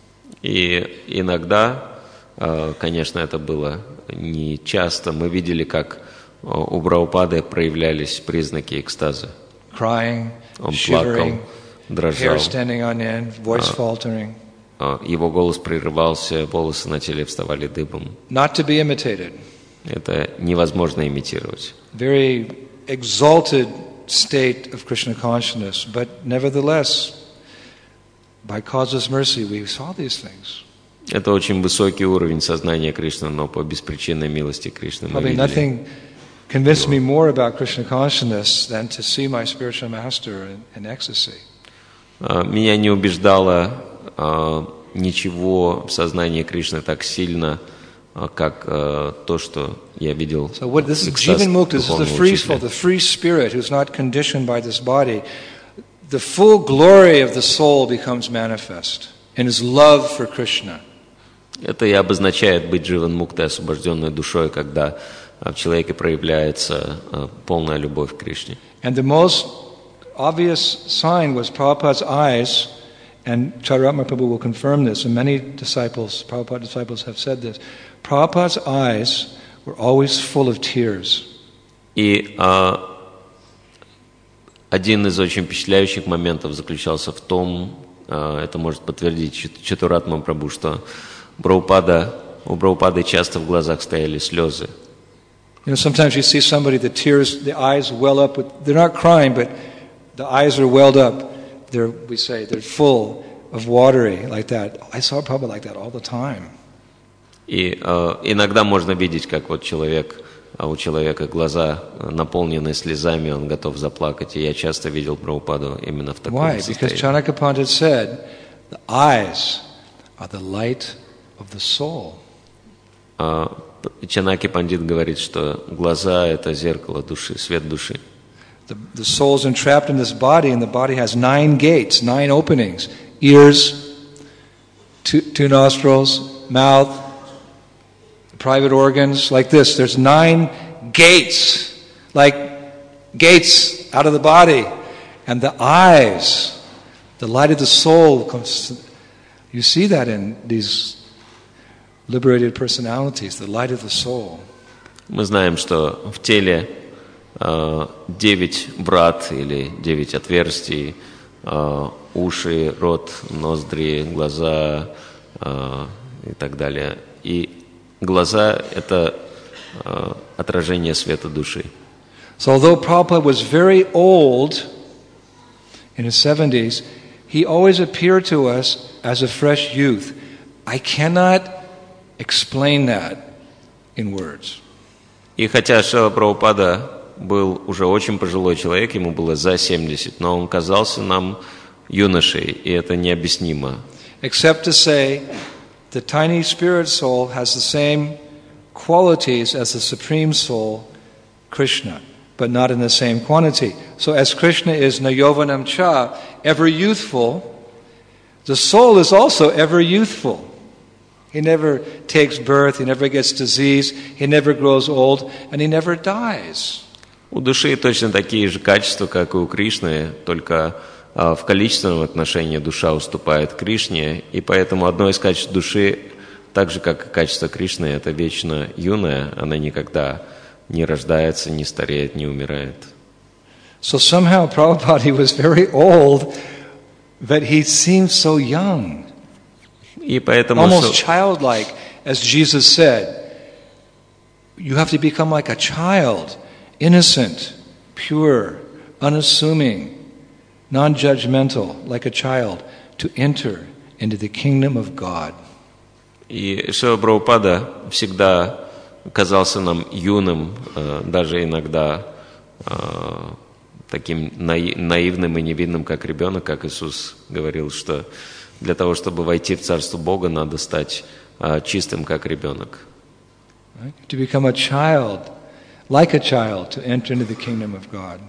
И иногда, конечно, это было не часто, мы видели, как у Прабхупады проявлялись признаки экстаза.
Crying,
Он
shivering,
плакал, дрожал,
hair standing on end, voice faltering.
его голос прерывался, волосы на теле вставали дыбом.
Not to be imitated.
Это невозможно имитировать.
Very exalted state of Krishna consciousness, but nevertheless, by causeless mercy, we saw these things.
Это очень высокий уровень сознания Кришны, но по беспричинной милости Кришны мы
Probably
видели.
nothing convinced me more about Krishna consciousness than to see my spiritual master in ecstasy.
Меня не убеждало ничего в сознании Кришны так сильно, как то, что я видел.
So what this is
экстаз
Jivan Mukta, this is the
духовного
free
учителя.
soul, the free spirit who's not conditioned by this body. The full glory of the soul becomes manifest in his love for Krishna.
Это и обозначает быть Дживан Муктой, освобожденной душой, когда в человеке проявляется полная любовь к Кришне.
And the most obvious sign was Prabhupada's eyes, and Chaitanya Prabhu will confirm this, and many disciples, Prabhupada disciples have said this. Prabhupada's eyes were always full of tears.
И один из очень впечатляющих моментов заключался в том, это может подтвердить Чатуратма Прабху, что у Прабхупады часто в глазах стояли слезы.
You know, sometimes you see somebody, the tears, the eyes well up, they're not crying, but the eyes are welled up. They're full of watery, like that. I saw Prabhupada like that all the time.
И иногда можно видеть, как вот у человека глаза наполнены слезами, он готов заплакать. И я часто видел Прабхупаду именно в таком
Why? Because
состоянии.
Chanakya Pandit said, the eyes are the light of the soul.
Чанаки Пандит говорит, что глаза – это зеркало души, свет души.
The soul is entrapped in this body, and the body has 9 gates, 9 openings. Ears, two nostrils, mouth, private organs, like this. There's 9 gates, like gates out of the body. And the eyes, the light of the soul, comes. You see that in these liberated personalities, the light of the soul.
Мы знаем, что в теле 9 врат или 9 отверстий, уши, рот, ноздри, глаза и так далее. И глаза – это отражение света души.
So although Prabhupada was very old, in his 70s, he always appeared to us as a fresh youth. I cannot explain that in words.
И хотя Шрила Прабхупада был уже очень пожилой человек, ему было за 70, но он казался нам юношей, и это необъяснимо.
Except to say, the tiny spirit soul has the same qualities as the Supreme Soul, Krishna, but not in the same quantity. So as Krishna is Nayovanam Cha, ever youthful, the soul is also ever youthful. He never takes birth, he never gets disease, he never grows old, and he never dies.
У души точно такие же качества, как и у Кришны, только в количественном отношении душа уступает Кришне, и поэтому одно из качеств души, так же как и качество Кришны, это вечно юная, она никогда не рождается, не стареет, не умирает.
So somehow Prabhupada, he was very old, but he seemed so young,
И поэтому
almost childlike, as Jesus said. You have to become like a child, innocent, pure, unassuming, non-judgmental, like a child, to enter into the kingdom of God.
И Шрила Прабхупада всегда казался нам юным, даже иногда таким наивным и невинным, как ребенок, как Иисус говорил, что для того, чтобы войти в Царство Бога, надо стать чистым, как ребенок.
Right? To become a child, like a child, to enter into the kingdom of God.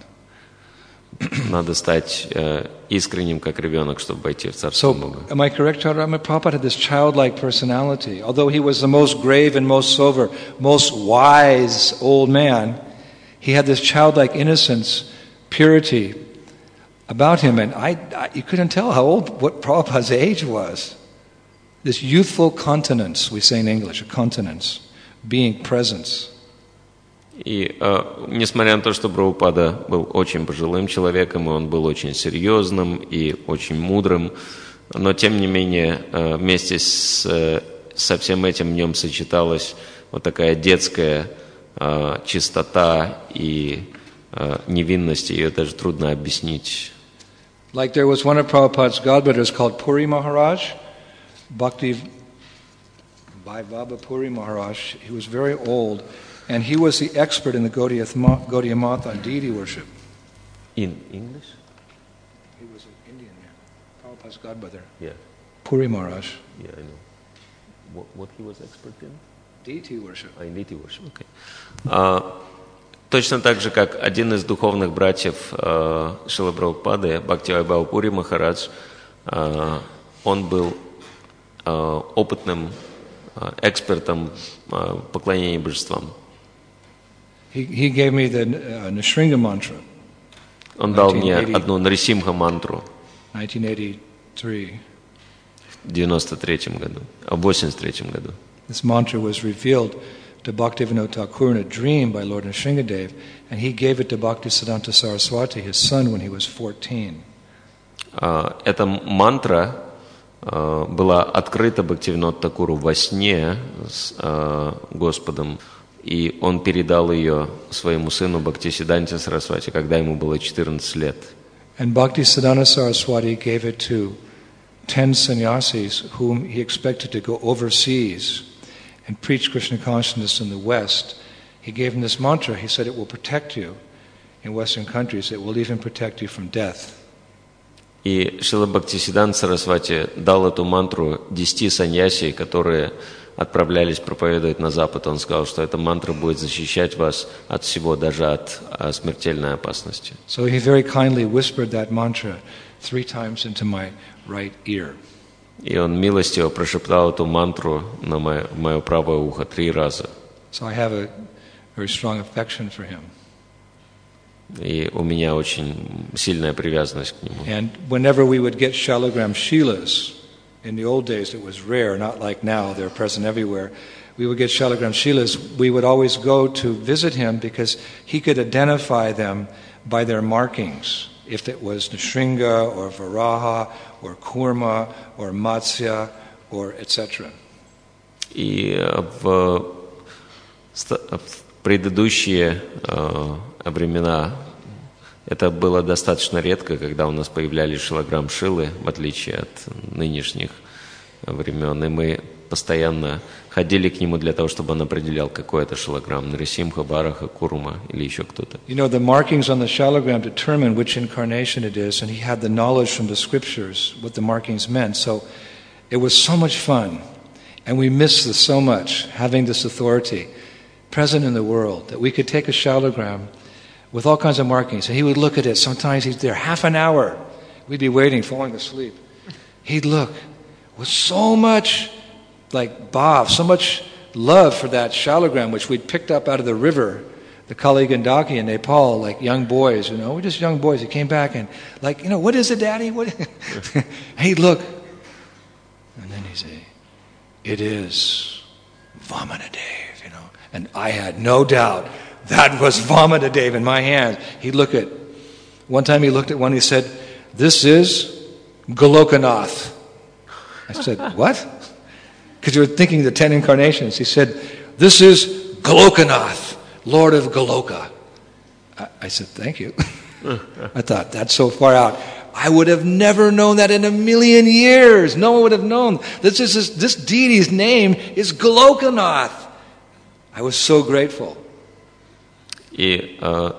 Надо стать искренним, как ребенок, чтобы войти в Царство Бога.
So, am I correct, Radharani? Prabhupada had this childlike personality. Although he was the most grave and most sober, most wise old man, he had this childlike innocence, purity about him, and you couldn't tell what Prabhupada's age was. This youthful continence, we say in English, a continence, being presence.
И несмотря на то, что Прабхупада был очень пожилым человеком, и он был очень серьезным и очень мудрым, но тем не менее вместе со всем этим в нем сочеталась вот такая детская чистота и невинность, ее даже трудно объяснить.
Like there was one of Prabhupada's godbrothers called Puri Maharaj, Bhakti Vaibhava Puri Maharaj. He was very old, and he was the expert in the Gaudiya Math on deity worship.
In English?
He was an Indian man, Prabhupada's godbrother.
Yeah,
Puri Maharaj.
yeah, I know. What he was expert in?
Deity worship.
Deity worship, okay. Точно так же, как один из духовных братьев Шрилы Прабхупады, Бхакти Вайбхава Пури Махарадж, он был опытным экспертом поклонения божествам.
He gave me the Nrsimha mantra.
Он дал мне одну Нрисимха мантру
1983.
в 93-м году, в 83-м году.
This mantra was revealed to Bhaktivinoda Thakur in a dream by Lord Nrsingadev, and he gave it to Bhaktisiddhanta Saraswati, his son, when he was 14.
Эта мантра была открыта Бхактивинода Тхакуру во сне с Господом, и он передал ее своему сыну Бхактисиддханте Сарасвати, когда ему было 14 лет.
And Bhaktisiddhanta Saraswati gave it to 10 sannyasis whom he expected to go overseas and preach Krishna consciousness in the West. He gave him this mantra. He said it will protect you in Western countries. It will even protect you from death.
И Шрила Бхактисиддханта Сарасвати дал эту мантру 10 саньяси, которые отправлялись проповедовать на Запад. Он сказал, что эта мантра будет защищать вас от всего, даже от смертельной опасности.
So he very kindly whispered that mantra 3 times into my right ear.
И он милостиво прошептал эту мантру на мое правое ухо 3 раза.
So I have a very strong affection for him.
И у меня очень сильная привязанность к нему.
And whenever we would get Shalagram Shilas, in the old days it was rare, not like now, they're present everywhere. We would get Shalagram Shilas, we would always go to visit him because he could identify them by their markings. If it was Nrsimha or Varaha or Kurma or Matsya or etc.
И в предыдущие времена это было достаточно редко, когда у нас появлялись шилограмм Шилы, в отличие от нынешних времен. И мы постоянно ходили к нему для того, чтобы он определял, какой это шилограмм. Нрисимха, Вараха, Курма или еще кто-то.
You know, the markings on the shalagram determine which incarnation it is, and he had the knowledge from the scriptures, what the markings meant. So it was so much fun, and we missed this so much, having this authority present in the world, that we could take a shalagram with all kinds of markings, and he would look at it. Sometimes he's there half an hour. We'd be waiting, falling asleep. He'd look with so much like bhav, so much love for that shalagram, which we'd picked up out of the river the Kali Gandaki in Nepal, like young boys, we're just young boys. He came back and like, what is it, Daddy? What? Hey, look. And then he'd say, it is Vamanadev, And I had no doubt that was Vamanadev in my hand. One time he looked at one, he said, this is Golokanath. I said, what? Because you were thinking the 10 incarnations. He said, this is Golokanath, Lord of Goloka. I said, thank you. I thought, that's so far out. I would have never known that in a million years. No one would have known. This deity's name is Golokanath. I was so grateful.
И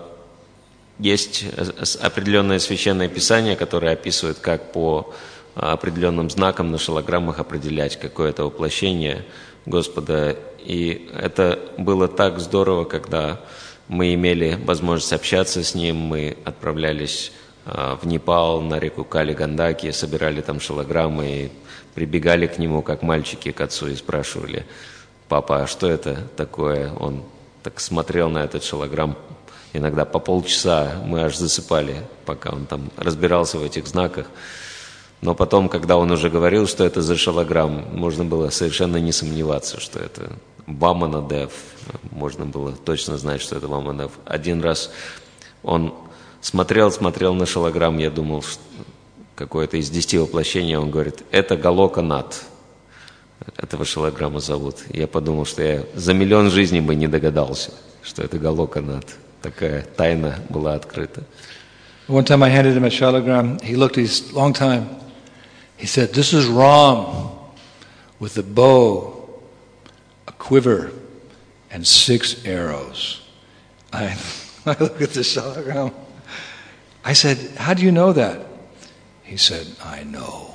есть определенное священное писание, которое описывает, как по определенным знакам на шилограммах определять какое-то воплощение Господа. И это было так здорово, когда мы имели возможность общаться с Ним, мы отправлялись в Непал, на реку Кали-Гандаки, собирали там шилограммы и прибегали к Нему, как мальчики, к Отцу, и спрашивали: «Папа, а что это такое?» Он так смотрел на этот шилограмм. Иногда по полчаса мы аж засыпали, пока он там разбирался в этих знаках. Но потом, когда он уже говорил, что это за шилограмм, можно было совершенно не сомневаться, что это Ваманадев. Можно было точно знать, что это Ваманадев. Один раз он смотрел на шилограмм, я думал, что какое-то из 10 воплощений, он говорит: это Голоканат. Этого шилограмма зовут. Я подумал, что я за миллион жизней бы не догадался, что это Голоканат. Такая тайна была открыта.
One time I handed him a shalagram. He looked at his long time. He said, "This is Ram with a bow, a quiver, and 6 arrows." I looked at the shalagram. I said, "How do you know that?" He said, "I know."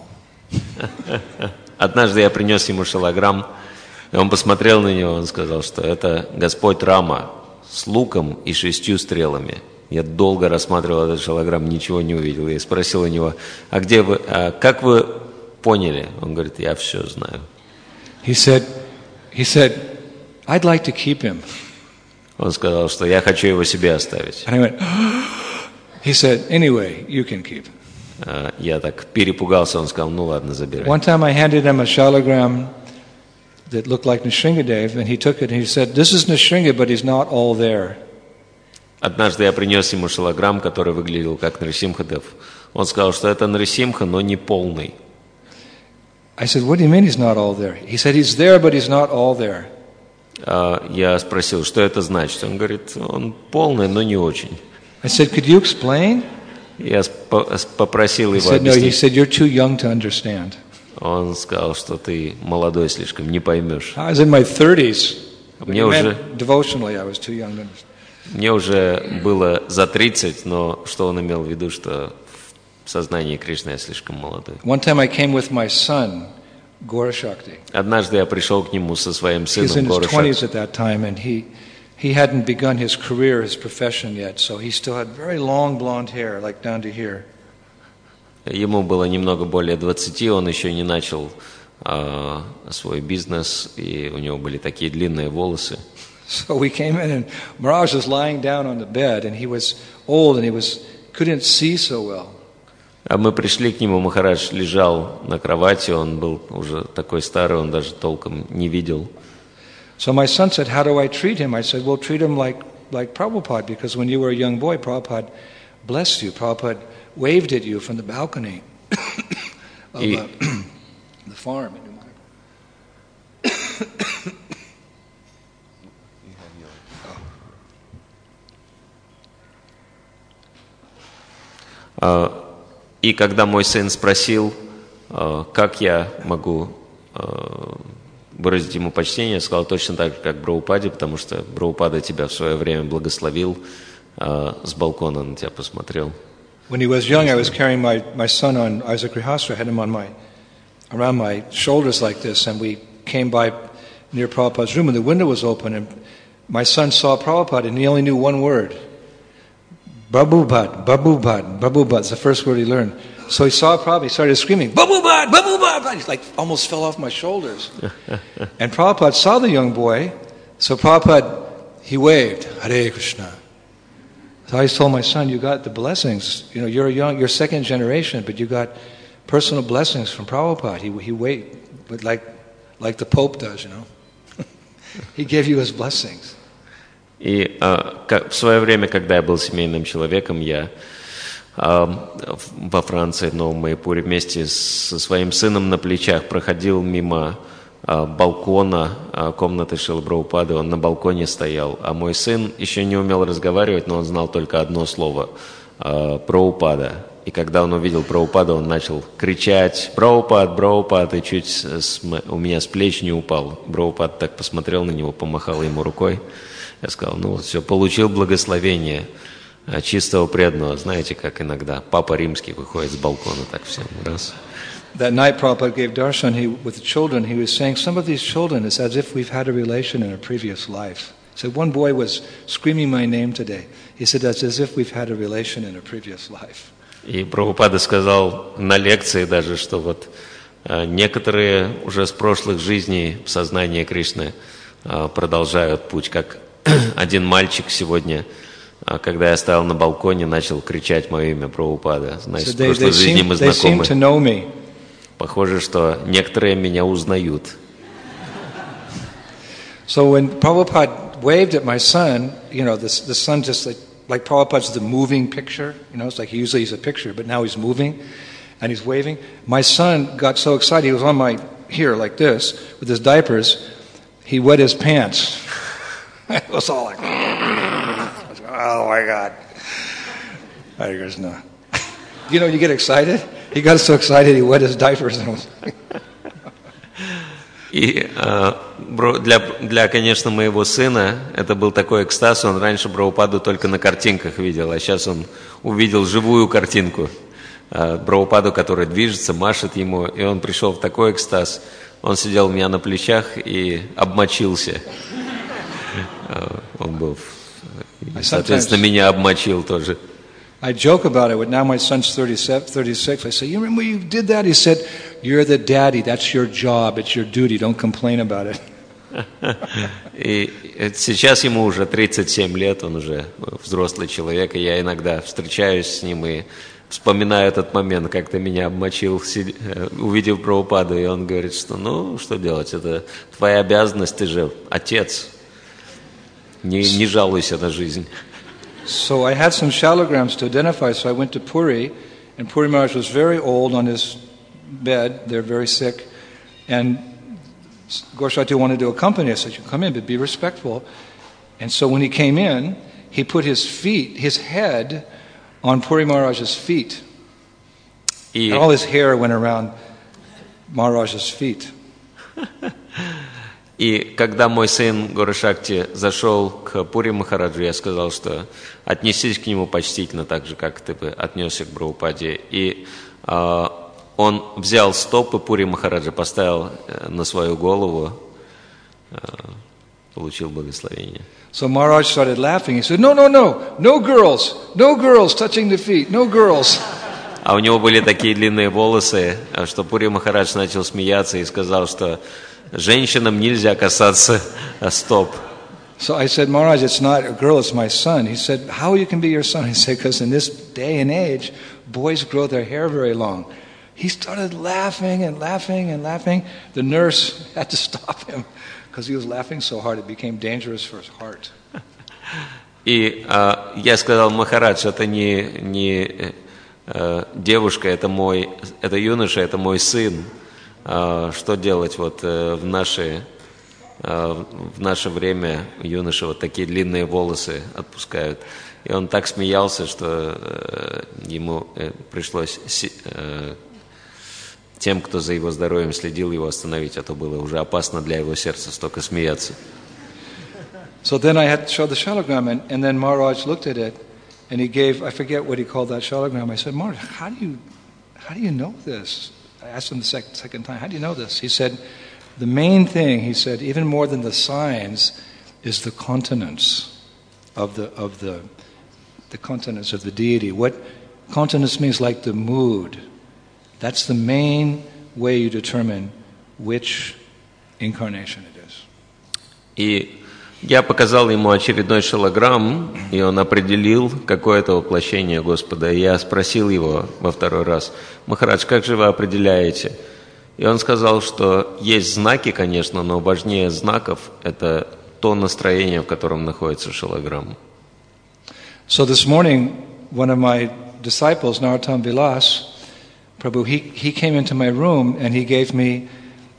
Однажды я принес ему шилограмм, и он посмотрел на него, он сказал, что это Господь Рама с луком и 6 стрелами. Я долго рассматривал этот шилограмм, ничего не увидел. Я спросил у него: «А где вы, как вы поняли?» Он говорит: «Я все знаю».
He said, "I'd like to keep him."
Он сказал, что я хочу его себе оставить.
And I went, he said, "Anyway, you can keep."
Я так перепугался, он сказал: «Ну ладно, забирай».
One time I handed him a shalagram that looked like Nrsimhadev, and he took it and he said, "This is Nrsimha, but he's not all there."
Однажды я принес ему шилограмм, который выглядел как Нрсимхадев. Он сказал, что это Нрсимха, но не полный.
I said, "What do you mean he's not all there?" He said, "He's there, but he's not all there."
Я спросил, что это значит. Он говорит: он полный, но не очень.
I said, "Could you explain?"
Я попросил его
No, he
объяснить.
said, "You're too young to understand."
Он сказал, что ты молодой слишком, не поймешь.
I was in my 30s.
Мне уже
Devotionally, I was too young to understand.
Мне уже было за 30, но что он имел в виду, что в сознании Кришны я слишком молодой.
One time I came with my son, Gora Shakti.
Однажды я пришел к нему со своим
He was
сыном
in his
Гора
20s
Шакти.
at that time, and he hadn't begun his career, his profession yet, so he still had very long blonde hair, like down to here.
Ему было немного более 20, он еще не начал свой бизнес, и у него были такие длинные волосы.
So we came in, and Maharaj was lying down on the bed, and he was old, and couldn't see so well.
А мы пришли к нему, Махарадж лежал на кровати, он был уже такой старый, он даже толком не видел.
So my son said, "How do I treat him?" I said, "Well, treat him like Prabhupada, because when you were a young boy, Prabhupada blessed you. Prabhupada waved at you from the balcony of the farm."
И когда мой сын спросил, как я могу выразить ему почтение, я сказал точно так же, как Прабхупаде, потому что Прабхупада тебя в свое время благословил, с балкона на тебя посмотрел.
When he was young, I was carrying my son on Isaac Grihastra. I had him around my shoulders like this, and we came by near Prabhupada's room, and the window was open, and my son saw Prabhupada, and he only knew one word. Babubad, Babubad, Babubad. It's the first word he learned. So he saw Prabhupada, he started screaming, Babubad, Babubad. He like almost fell off my shoulders. And Prabhupada saw the young boy, so Prabhupada, he waved, Hare Krishna. So I told my son, you got the blessings. You know, you're second generation, but you got personal blessings from Prabhupada. He waved, but like the Pope does, you know. He gave you his blessings.
И в свое время, когда я был семейным человеком, я во Франции, в Новом Майпуре, вместе со своим сыном на плечах проходил мимо балкона комнаты Шрилы Прабхупады. Он на балконе стоял, а мой сын еще не умел разговаривать, но он знал только одно слово «Прабхупада». И когда он увидел Прабхупада, он начал кричать «Прабхупад, Прабхупад», и чуть у меня с плеч не упал. Прабхупад так посмотрел на него, помахал ему рукой. Я сказал, ну вот все, получил благословение чистого преданного. Знаете, как иногда Папа Римский выходит с балкона, так всем раз.
That night Prabhupada gave darshan with the children. He was saying, some of these children, it's as if we've had a relation in a previous life. He said, one boy was screaming my name today. He said, that's as if we've had a relation in a previous life.
И Прабхупада сказал на лекции даже, что вот некоторые уже с прошлых жизней в сознании Кришны продолжают путь, как один мальчик сегодня, когда я стоял на балконе, начал кричать мое имя Прабхупада. Значит, в прошлой жизни мы знакомы. Похоже, что некоторые меня узнают.
So when Prabhupada waved at my son, you know, the son just like Prabhupada's the moving picture, you know, it's like usually he's a picture, but now he's moving and he's waving. My son got so excited, he was on my here like this with his diapers, he wet his pants. It was all like, oh my God. Hare Krishna. You know, you get excited. He got so excited, he wet his diapers.
И для, конечно, моего сына это был такой экстаз. Он раньше Прабхупаду только на картинках видел, а сейчас он увидел живую картинку Прабхупаду, который движется, машет ему, и он пришел в такой экстаз. Он сидел у меня на плечах и обмочился. Он был, соответственно, меня обмочил тоже.
I joke about it, but now my son's 36. I say, you remember you did that? He said, you're the daddy, that's your job, it's your duty, don't complain about it.
И сейчас ему уже 37 лет, он уже взрослый человек, и я иногда встречаюсь с ним и вспоминаю этот момент, как ты меня обмочил, увидев Прабхупаду, и он говорит, что ну, что делать, это твоя обязанность, ты же отец, не жалуйся на жизнь.
So I had some shalograms to identify, so I went to Puri, and Puri Maharaj was very old on his bed, they're very sick, and Gorshati wanted to accompany us. I said, you come in, but be respectful. And so when he came in, he put his head on Puri Maharaj's feet. And all his hair went around Maharaj's feet.
И когда мой сын Горашакти зашел к Пури Махараджу, я сказал, что отнесись к нему почтительно, так же, как ты бы отнесся к Прабхупаде. И он взял стопы Пури Махараджа, поставил на свою голову, получил благословение.
So Maharaj started laughing. He said, no girls touching the feet, no girls.
А у него были такие длинные волосы, что Пури Махарадж начал смеяться и сказал, что женщинам нельзя касаться стоп.
So I said, Maharaj, it's not a girl, it's my son. He said, how you can be your son? He said, because in this day and age, boys grow their hair very long. He started laughing and laughing and laughing. The nurse had to stop him because he was laughing so hard it became dangerous for his heart.
И я сказал, Махарадж, это не девушка, это юноша, это мой сын. Что делать вот в наше время юноши вот такие длинные волосы отпускают. И он так смеялся, что ему пришлось тем, кто за его здоровьем следил, его остановить, а то было уже опасно для его сердца столько смеяться.
So then I had to show the shalagram, and then Maharaj looked at it, and he gave, I forget what he called that shalagram. I said, Maharaj, how do you know this? I asked him the second time, how do you know this? He said, the main thing, he said, even more than the signs, is the continence of the continence of the deity. What continence means, like the mood. That's the main way you determine which incarnation it is.
И Я показал ему очередной шилограмм, и он определил, какое это воплощение Господа. И я спросил его во второй раз: «Махарадж, как же вы определяете?» И он сказал, что есть знаки, конечно, но важнее знаков – это то настроение, в котором находится шилограмма.
So this morning, one of my disciples, Narottam Vilas, Prabhu, he came into my room and he gave me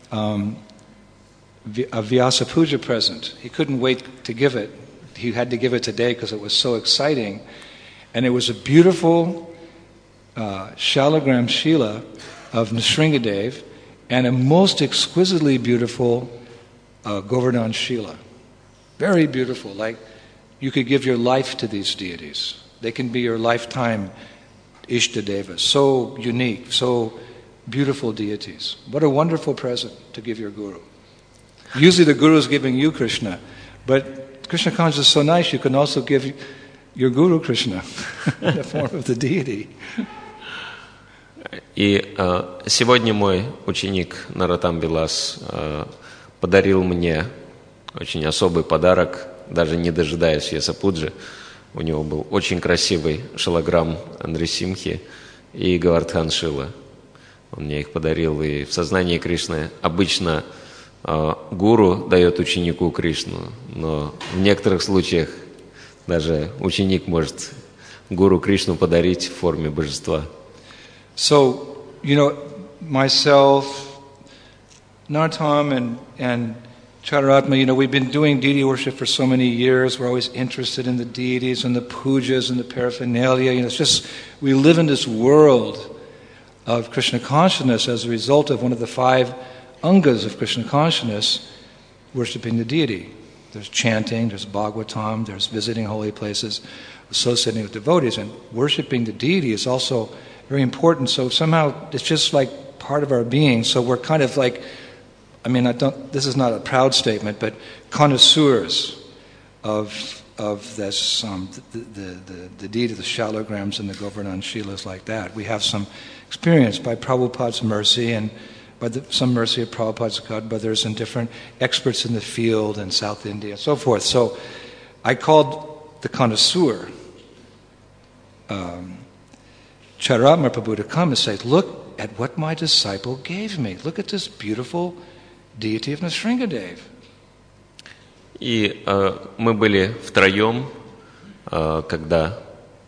a Vyasa Puja present. He couldn't wait to give it. He had to give it today because it was so exciting. And it was a beautiful Shalagram Shila of Nrsingadev and a most exquisitely beautiful Govardhan Shila. Very beautiful, like you could give your life to these deities. They can be your lifetime Ishtadevas. So unique, so beautiful deities. What a wonderful present to give your Guru. Usually the Guru is giving you Krishna, but Krishna consciousness is so nice you can also give your Guru Krishna in the form of the deity.
И сегодня мой ученик Наротам Вилас подарил мне очень особый подарок, даже не дожидаясь Ясапуджи. У него был очень красивый шилограмм Нрисимхи и Говардхан Шила. Он мне их подарил, и в сознании Кришны обычно гуру дает ученику Кришну, но в некоторых случаях даже ученик может гуру Кришну подарить в форме божества.
So, myself, Narottam and Chararatma, we've been doing deity worship for so many years. We're always interested in the deities and the pujas and the paraphernalia. It's just, we live in this world of Krishna consciousness as a result of one of the 5 angas of Krishna consciousness, worshiping the deity. There's chanting, there's Bhagavatam, there's visiting holy places, associating with devotees, and worshiping the deity is also very important. So somehow it's just like part of our being. So we're kind of like, this is not a proud statement, but connoisseurs of this, the deity, the shalograms and the Govardhan Shilas like that. We have some experience by Prabhupada's mercy and by some mercy of Prabhupada's godbrothers and different experts in the field in South India and so forth. So I called the connoisseur, Chararatma Prabhu, to come and say, look at what my disciple gave me. Look at this beautiful deity of Nrsingadev.
И мы были втроем, когда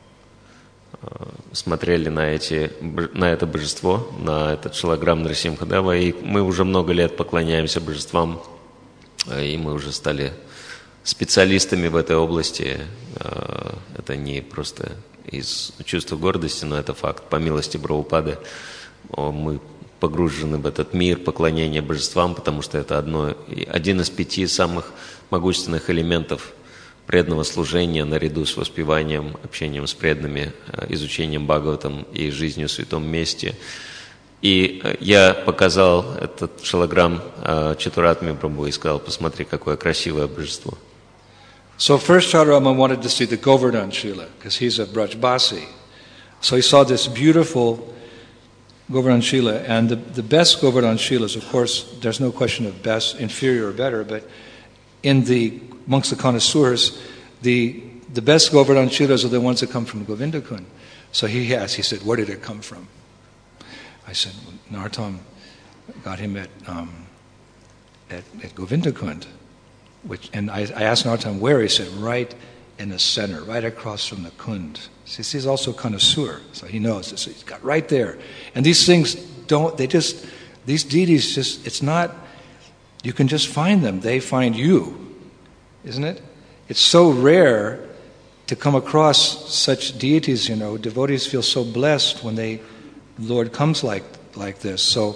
смотрели на это божество, на этот шилограмм Нрисимхадева, и мы уже много лет поклоняемся божествам, и мы уже стали специалистами в этой области. Это не просто из чувства гордости, но это факт. По милости Прабхупады мы погружены в этот мир поклонения божествам, потому что это один из 5 самых могущественных элементов преданного служения, наряду с воспеванием, общением с преданными, изучением Бхагаватам и жизнью в святом месте. И я показал этот шилограмм Чатуратме Прабху и сказал: посмотри, какое красивое божество.
So first Chararatma wanted to see the Govardhan Shila, because he's a Brajbasi. So he saw this beautiful Govardhan Shila, and the best Govardhan Shilas, of course, there's no question of best, inferior or better, but amongst the connoisseurs, the best Govardhan Shilas are the ones that come from Govindakund. So he said, where did it come from? I said, Narottam got him at Govindakund. And I asked Narottam where. He said, right in the center, right across from the Kund. He's also connoisseur, so he knows. So he's got right there. And these things these deities it's not, you can just find them. They find you, isn't it? It's so rare to come across such deities, Devotees feel so blessed when the Lord comes like this. So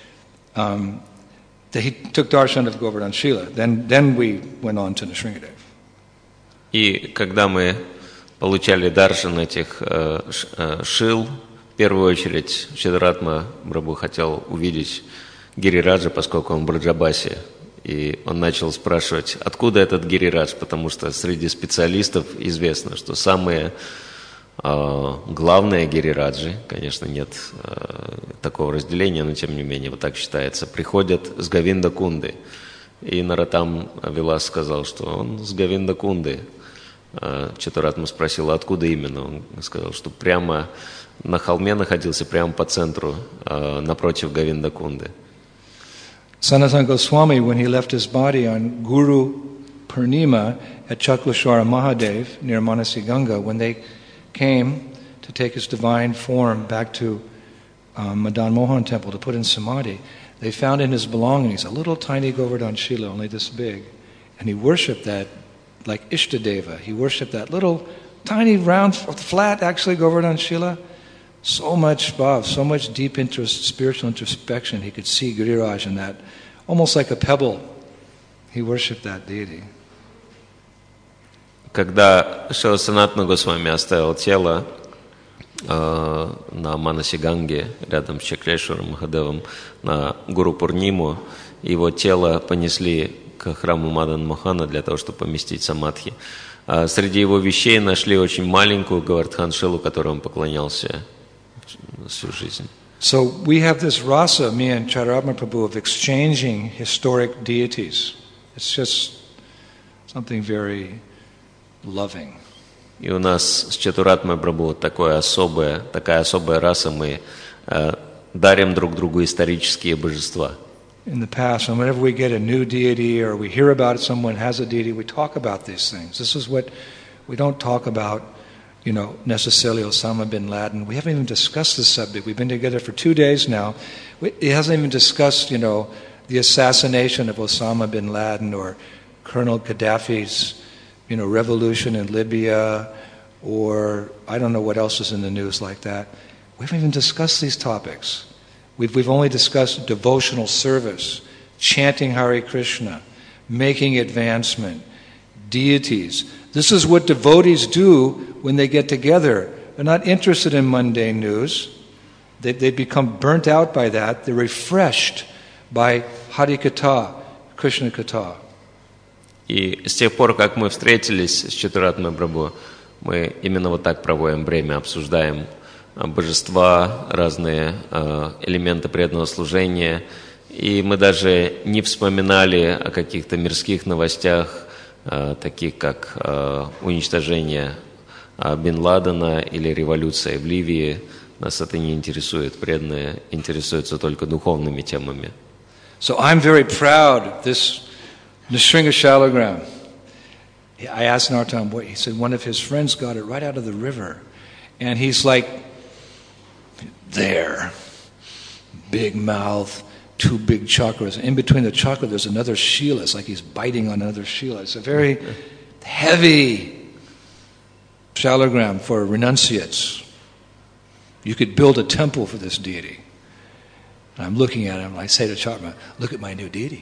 he took darshan of Govardhan Shila. Then we went on to Nrsingadev.
И когда мы получали даршан этих шил, в первую очередь Чатуратма Прабху хотел увидеть Гирираджа, поскольку он Браджабаси. И он начал спрашивать, откуда этот Гирирадж, потому что среди специалистов известно, что самые главные Гирираджи, конечно, нет такого разделения, но тем не менее вот так считается, приходят с Говинда-кунды. И Наратам Вилас сказал, что он с Говиндакунды. Чатуратма спросил, откуда именно. Он сказал, что прямо на холме находился, прямо по центру, напротив Говиндакунды.
Sanatana Goswami, when he left his body on Guru Purnima at Chakleshwara Mahadev near Manasi Ganga, when they came to take his divine form back to Madan Mohan temple to put in Samadhi, they found in his belongings a little tiny Govardhan Shila, only this big, and he worshipped that like Ishtadeva. He worshipped that little tiny round, flat actually Govardhan Shila. So much bhav, so much deep interest, spiritual introspection. He could see Giriraj in that, almost like a pebble. He worshipped that deity.
Когда Шрила Санатана Госвами оставил тело на Манаси-Ганге, рядом с Чаклешваром Махадевом, на Гуру Пурниму, его тело понесли к храму Мадан Мохана для того, чтобы поместить самадхи. Среди его вещей нашли очень маленькую Говардхан Шилу, которой он поклонялся всю жизнь.
So we have this rasa, me and Chaturama Prabhu, of exchanging historic deities. It's just something very loving.
И у нас с Чатуратмой Прабху такая особая раса, мы дарим друг другу исторические божества.
In the past, and whenever we get a new deity or we hear about it, someone has a deity, we talk about these things. This is what we don't talk about, necessarily Osama bin Laden. We haven't even discussed this subject. We've been together for 2 days now. It hasn't even discussed, the assassination of Osama bin Laden or Colonel Gaddafi's, revolution in Libya, or I don't know what else is in the news like that. We haven't even discussed these topics. We've only discussed devotional service, chanting Hare Krishna, making advancement, deities. This is what devotees do when they get together. They're not interested in mundane news. They become burnt out by that. They're refreshed by Harikatha, Krishna Katha.
И с тех пор, как мы встретились с Чатуратмой Прабху, мы именно вот так проводим время, обсуждаем божества, разные элементы преданного служения. И мы даже не вспоминали о каких-то мирских новостях, таких как уничтожение Бин Ладена или революция в Ливии. Нас это не интересует. Преданные интересуются только духовными темами.
So I'm very proud of this Nrsimha Shalagram. I asked Narottam, he said one of his friends got it right out of the river. And he's like, there, big mouth, 2 big chakras. In between the chakra, there's another shila. It's like he's biting on another shila. It's a very heavy shalagram for renunciates. You could build a temple for this deity. And I'm looking at him, and I say to Chatma, look at my new deity.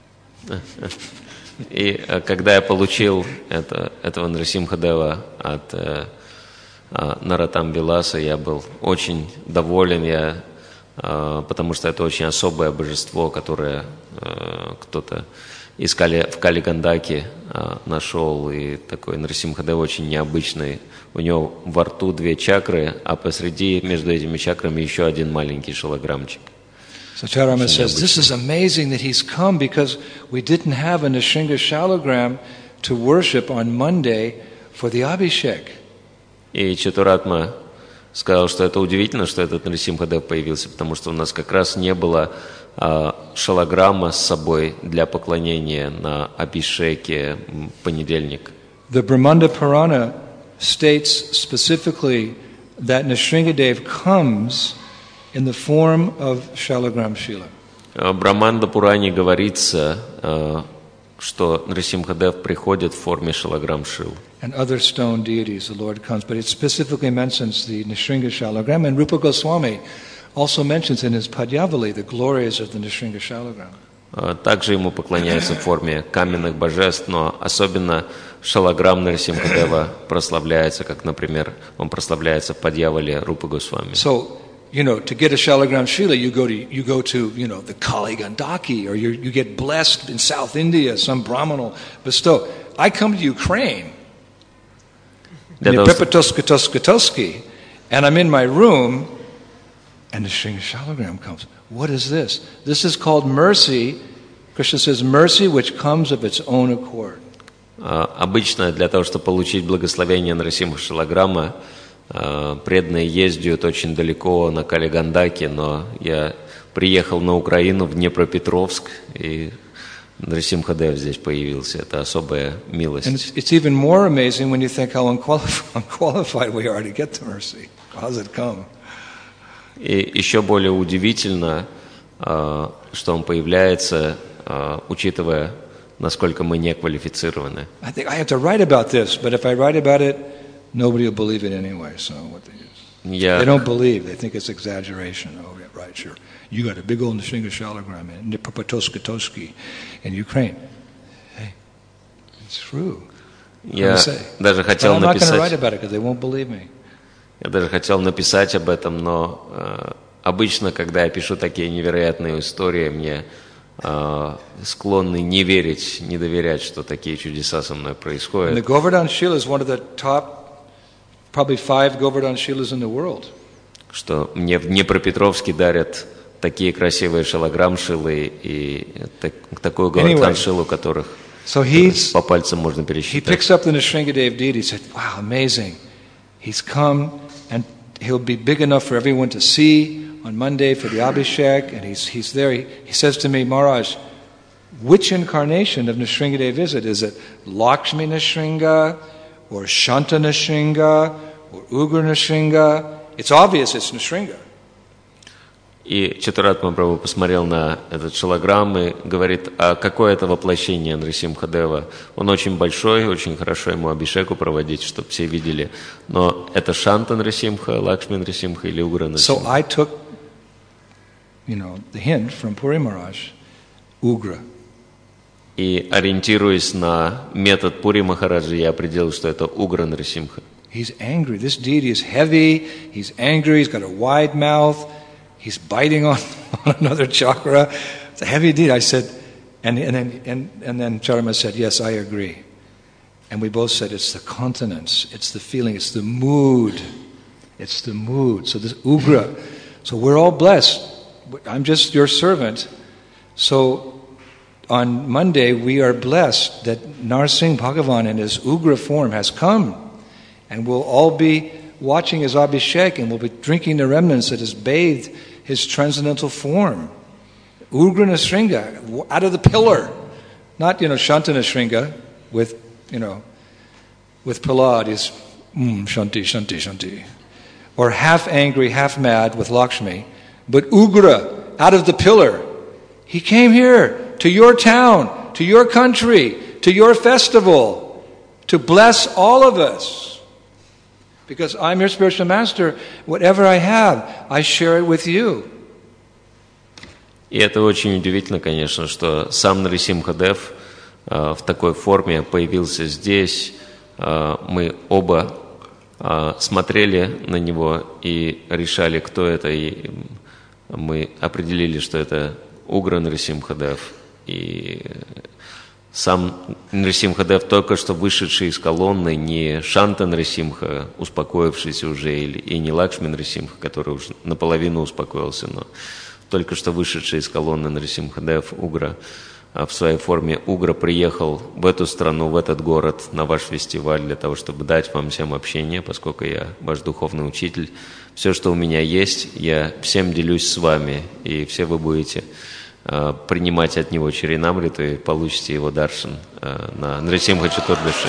И когда я получил этого Нрсимхадева от Наратам Виласа, я был очень доволен, потому что это очень особое божество, которое кто-то в Кали-Гандаке нашел, и такой Нрсимхадев очень необычный. У него во рту 2 чакры, а посреди между этими чакрами еще один маленький шалаграмчик.
So Chaturama says, this is amazing that he's come because we didn't have a Nrsimha Shalagram to worship on Monday for the Abhishek.
И Чатуратма сказал, что это удивительно, что этот Нрсимхадев появился, потому что у нас как раз не было шалаграмма с собой для поклонения на Абхишеке в понедельник.
The Brahmanda Purana states specifically that Nrsimhadev comes in the form of Shalagram Shila.
В Брахманда Пуране говорится, что Нрсимхадев приходит в форме Шалаграм Шил.
And other stone deities, the Lord comes, but it specifically mentions the Nrsimha Shalagram, and Rupa Goswami also mentions in his Padyavali the glories of the Nrsimha Shalagram.
Также ему поклоняются в форме каменных божеств, но особенно Шалаграм Нрсимхадева прославляется, как, например, он прославляется в Падьявале Рупы Госвами.
So, to get a Shalagram Shila, you go to the Kali Gandaki, or you get blessed in South India, some Brahman will bestow. I come to Ukraine, and I'm in my room, and the Nrsimha Shalagram comes. What is this? This is called mercy Krishna says, mercy which comes of its own accord.
Обычно для того, чтобы получить благословение Нарасимха Шалаграма, преданные ездят очень далеко на Калигандаке, но я приехал на Украину, в Днепропетровск, и Нарасимхадев здесь появился. Это особая милость.
And it's even more amazing when you think how unqualified we are to get the mercy. How does it come?
И еще более удивительно, что он появляется, учитывая, насколько мы не квалифицированы.
I think I have to write about this, but if I write about it, nobody will believe it anyway. So what they don't believe; they think it's exaggeration. Oh, yeah, right, sure. You got a big old Nrsimha Shalagram in Dnipropetrovsk in Ukraine. Hey, it's true.
Я даже хотел
I'm not going to write
написать.
about it because they won't believe me.
Я даже хотел написать об этом, но обычно, когда я пишу такие невероятные истории, мне склонны не верить, не доверять, что такие чудеса со мной
And the
происходят.
Govardhan Shila is one of the top, probably 5 Govardhan Shilas in the world.
Что мне в Днепропетровске дарят такие красивые шилограмм-шилы и такую Govardhan-шилу, которых
So
по пальцам можно
he
пересчитать.
picks up the Nrsimhadev deity. He said, wow, amazing. He's come and he'll be big enough for everyone to see on Monday for the Abhishek. And he's there. He says to me, Maharaj, which incarnation of Nrsimhadev is it? Is it Lakshmi Nrsimha or Shanta Nrsimha or Ugra Nrsimha? It's obvious it's Nrsimha.
И Чатуратма Прабху посмотрел на этот шилограмм и говорит, а какое это воплощение Нрисимхадева? Он очень большой, очень хорошо ему абишеку проводить, чтобы все видели. Но это Шанта Нрисимха, Лакшми Нрисимха или Угра Нрисимха?
So I took, the hint from Puri Maharaj, Ugra.
И ориентируясь на метод Пури Махараджа, я определил, что это Угра Нрисимха.
He's angry. This deity is heavy. He's angry. He's got a wide mouth. He's biting on another chakra. It's a heavy deed. I said, and then Charma said, yes, I agree. And we both said, it's the continence, it's the feeling, it's the mood. It's the mood. So this Ugra. So we're all blessed. I'm just your servant. So on Monday, we are blessed that Narsingh Bhagavan in his Ugra form has come. And we'll all be watching his Abhishek, and we'll be drinking the remnants that has bathed his transcendental form. Ugra Nrsimha, out of the pillar. Not, Shanta Nrsimha with Prahlad is Shanti, Shanti, Shanti. Or half angry, half mad with Lakshmi. But Ugra, out of the pillar. He came here, to your town, to your country, to your festival, to bless all of us. Because I'm your spiritual master, whatever I have, I share it with you.
И это очень удивительно, конечно, что сам Нрисимхадев в такой форме появился здесь. Мы оба смотрели на него и решали, кто это, и мы определили, что это Угра Нрисимхадев. И сам Нрисимхадев, только что вышедший из колонны, не Шанта Нрисимха, успокоившийся уже, и не Лакшми Нрисимха, который уже наполовину успокоился, но только что вышедший из колонны Нрисимхадев, Угра, в своей форме Угра приехал в эту страну, в этот город, на ваш фестиваль, для того, чтобы дать вам всем общение, поскольку я ваш духовный учитель. Все, что у меня есть, я всем делюсь с вами, и все вы будете принимать от него Чаринамриту и получите его даршан на Нрисимха Чатурдаши.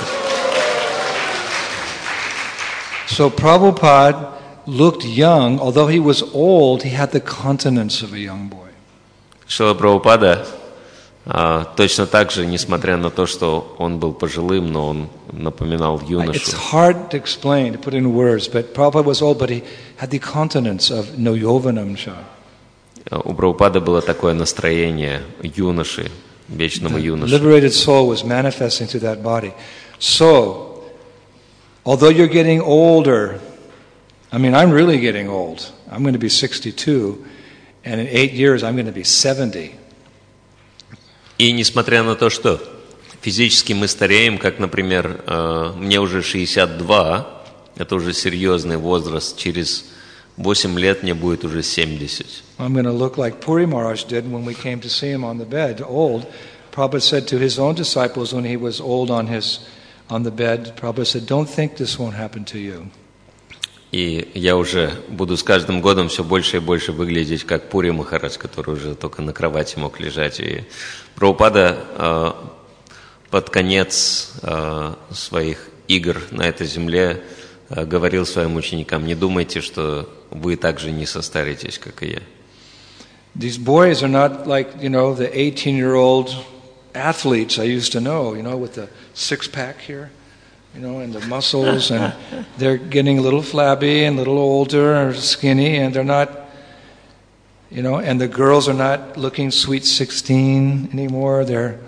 So Prabhupada looked young, although he was old, he had the continence of a young boy.
Шрила Прабхупада точно так же, несмотря на то, что он был пожилым, но он напоминал юношу.
It's hard to explain, to put in words, but Prabhupada was old, but he had the continence of no yovanam sha.
У Прабхупады было такое настроение юноши, вечного юноши.
The liberated soul was manifesting through that body. So, although you're getting older, I'm really getting old. I'm going to be 62, and in 8 years I'm going to be 70.
И несмотря на то, что физически мы стареем, как, например, мне уже 62, это уже серьезный возраст, через 8 лет мне будет уже 70.
I'm going to look like Puri Maharaj did when we came to see him on the bed, old. Prabhupada said to his own disciples when he was old on the bed, Prabhupada said, don't think this won't happen to you.
И я уже буду с каждым годом все больше и больше выглядеть как Пури Махарадж, который уже только на кровати мог лежать. И Прабхупада под конец своих игр на этой земле говорил своим ученикам: не думайте, что вы так же не состаритесь, как и я.
These boys are not like, the 18-year-old athletes I used to know, with the six-pack here. And the muscles, and they're getting a little flabby and a little older or skinny, and they're not, and the girls are not looking sweet 16 anymore. They're,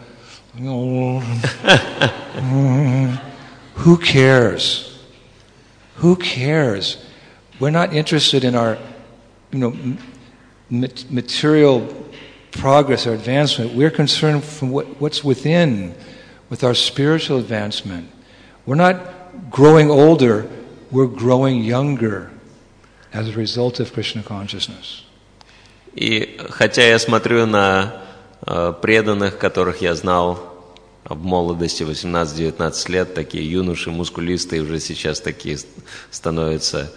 who cares? Who cares? We're not interested in our, material progress or advancement. We're concerned from what's within, with our spiritual advancement. We're not growing older, we're growing younger as a result of Krishna consciousness.
И хотя я смотрю на преданных, которых я знал в молодости, 18-19 лет, такие юноши, мускулистые, уже сейчас такие становятся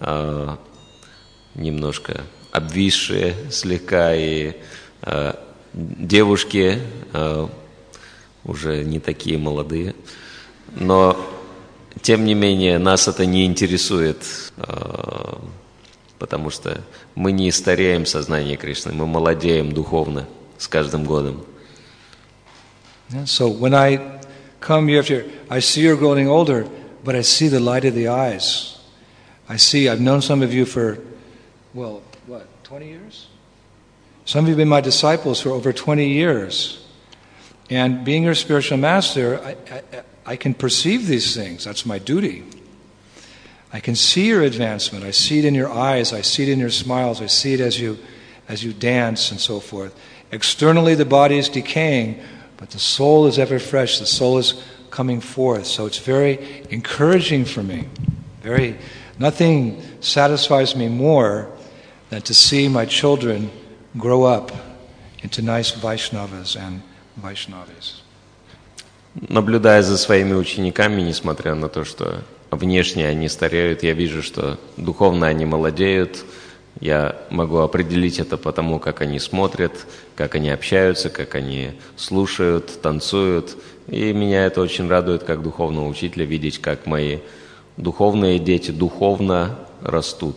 немножко обвисшие слегка, и девушки уже не такие молодые. Но, тем не менее, нас это не интересует, потому что мы не стареем в сознании Кришны, мы молодеем духовно с каждым годом.
So when I come year after year, I see you're growing older, but I see the light of the eyes. I've known some of you for, 20 years? Some of you have been my disciples for over 20 years. And being your spiritual master, I can perceive these things. That's my duty. I can see your advancement. I see it in your eyes. I see it in your smiles. I see it as you dance and so forth. Externally, the body is decaying, but the soul is ever fresh. The soul is coming forth. So it's very encouraging for me. Nothing satisfies me more than to see my children grow up into nice Vaishnavas and Vaishnavis.
Наблюдая за своими учениками, несмотря на то, что внешне они стареют, я вижу, что духовно они молодеют. Я могу определить это по тому, как они смотрят, как они общаются, как они слушают, танцуют. И меня это очень радует, как духовного учителя, видеть, как мои духовные дети духовно растут.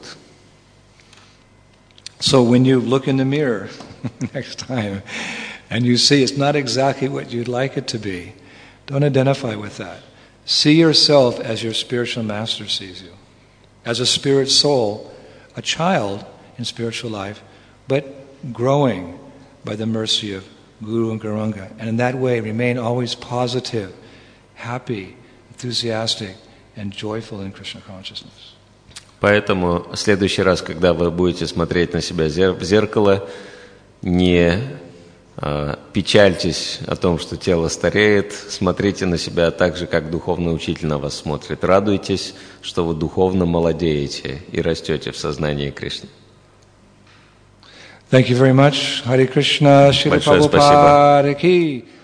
So when you look in the mirror next time and you see it's not exactly what you'd like it to be, don't identify with that. See yourself as your spiritual master sees you. As a spirit soul, a child in spiritual life, but growing by the mercy of Guru and Gauranga. And in that way, remain always positive, happy, enthusiastic, and joyful in Krishna consciousness.
Поэтому в следующий раз, когда вы будете смотреть на себя в зеркало, не печальтесь о том, что тело стареет, смотрите на себя так же, как духовный учитель на вас смотрит. Радуйтесь, что вы духовно молодеете и растете в сознании Кришны.
Thank you very much. Hare Krishna, Shri Prabhupada ki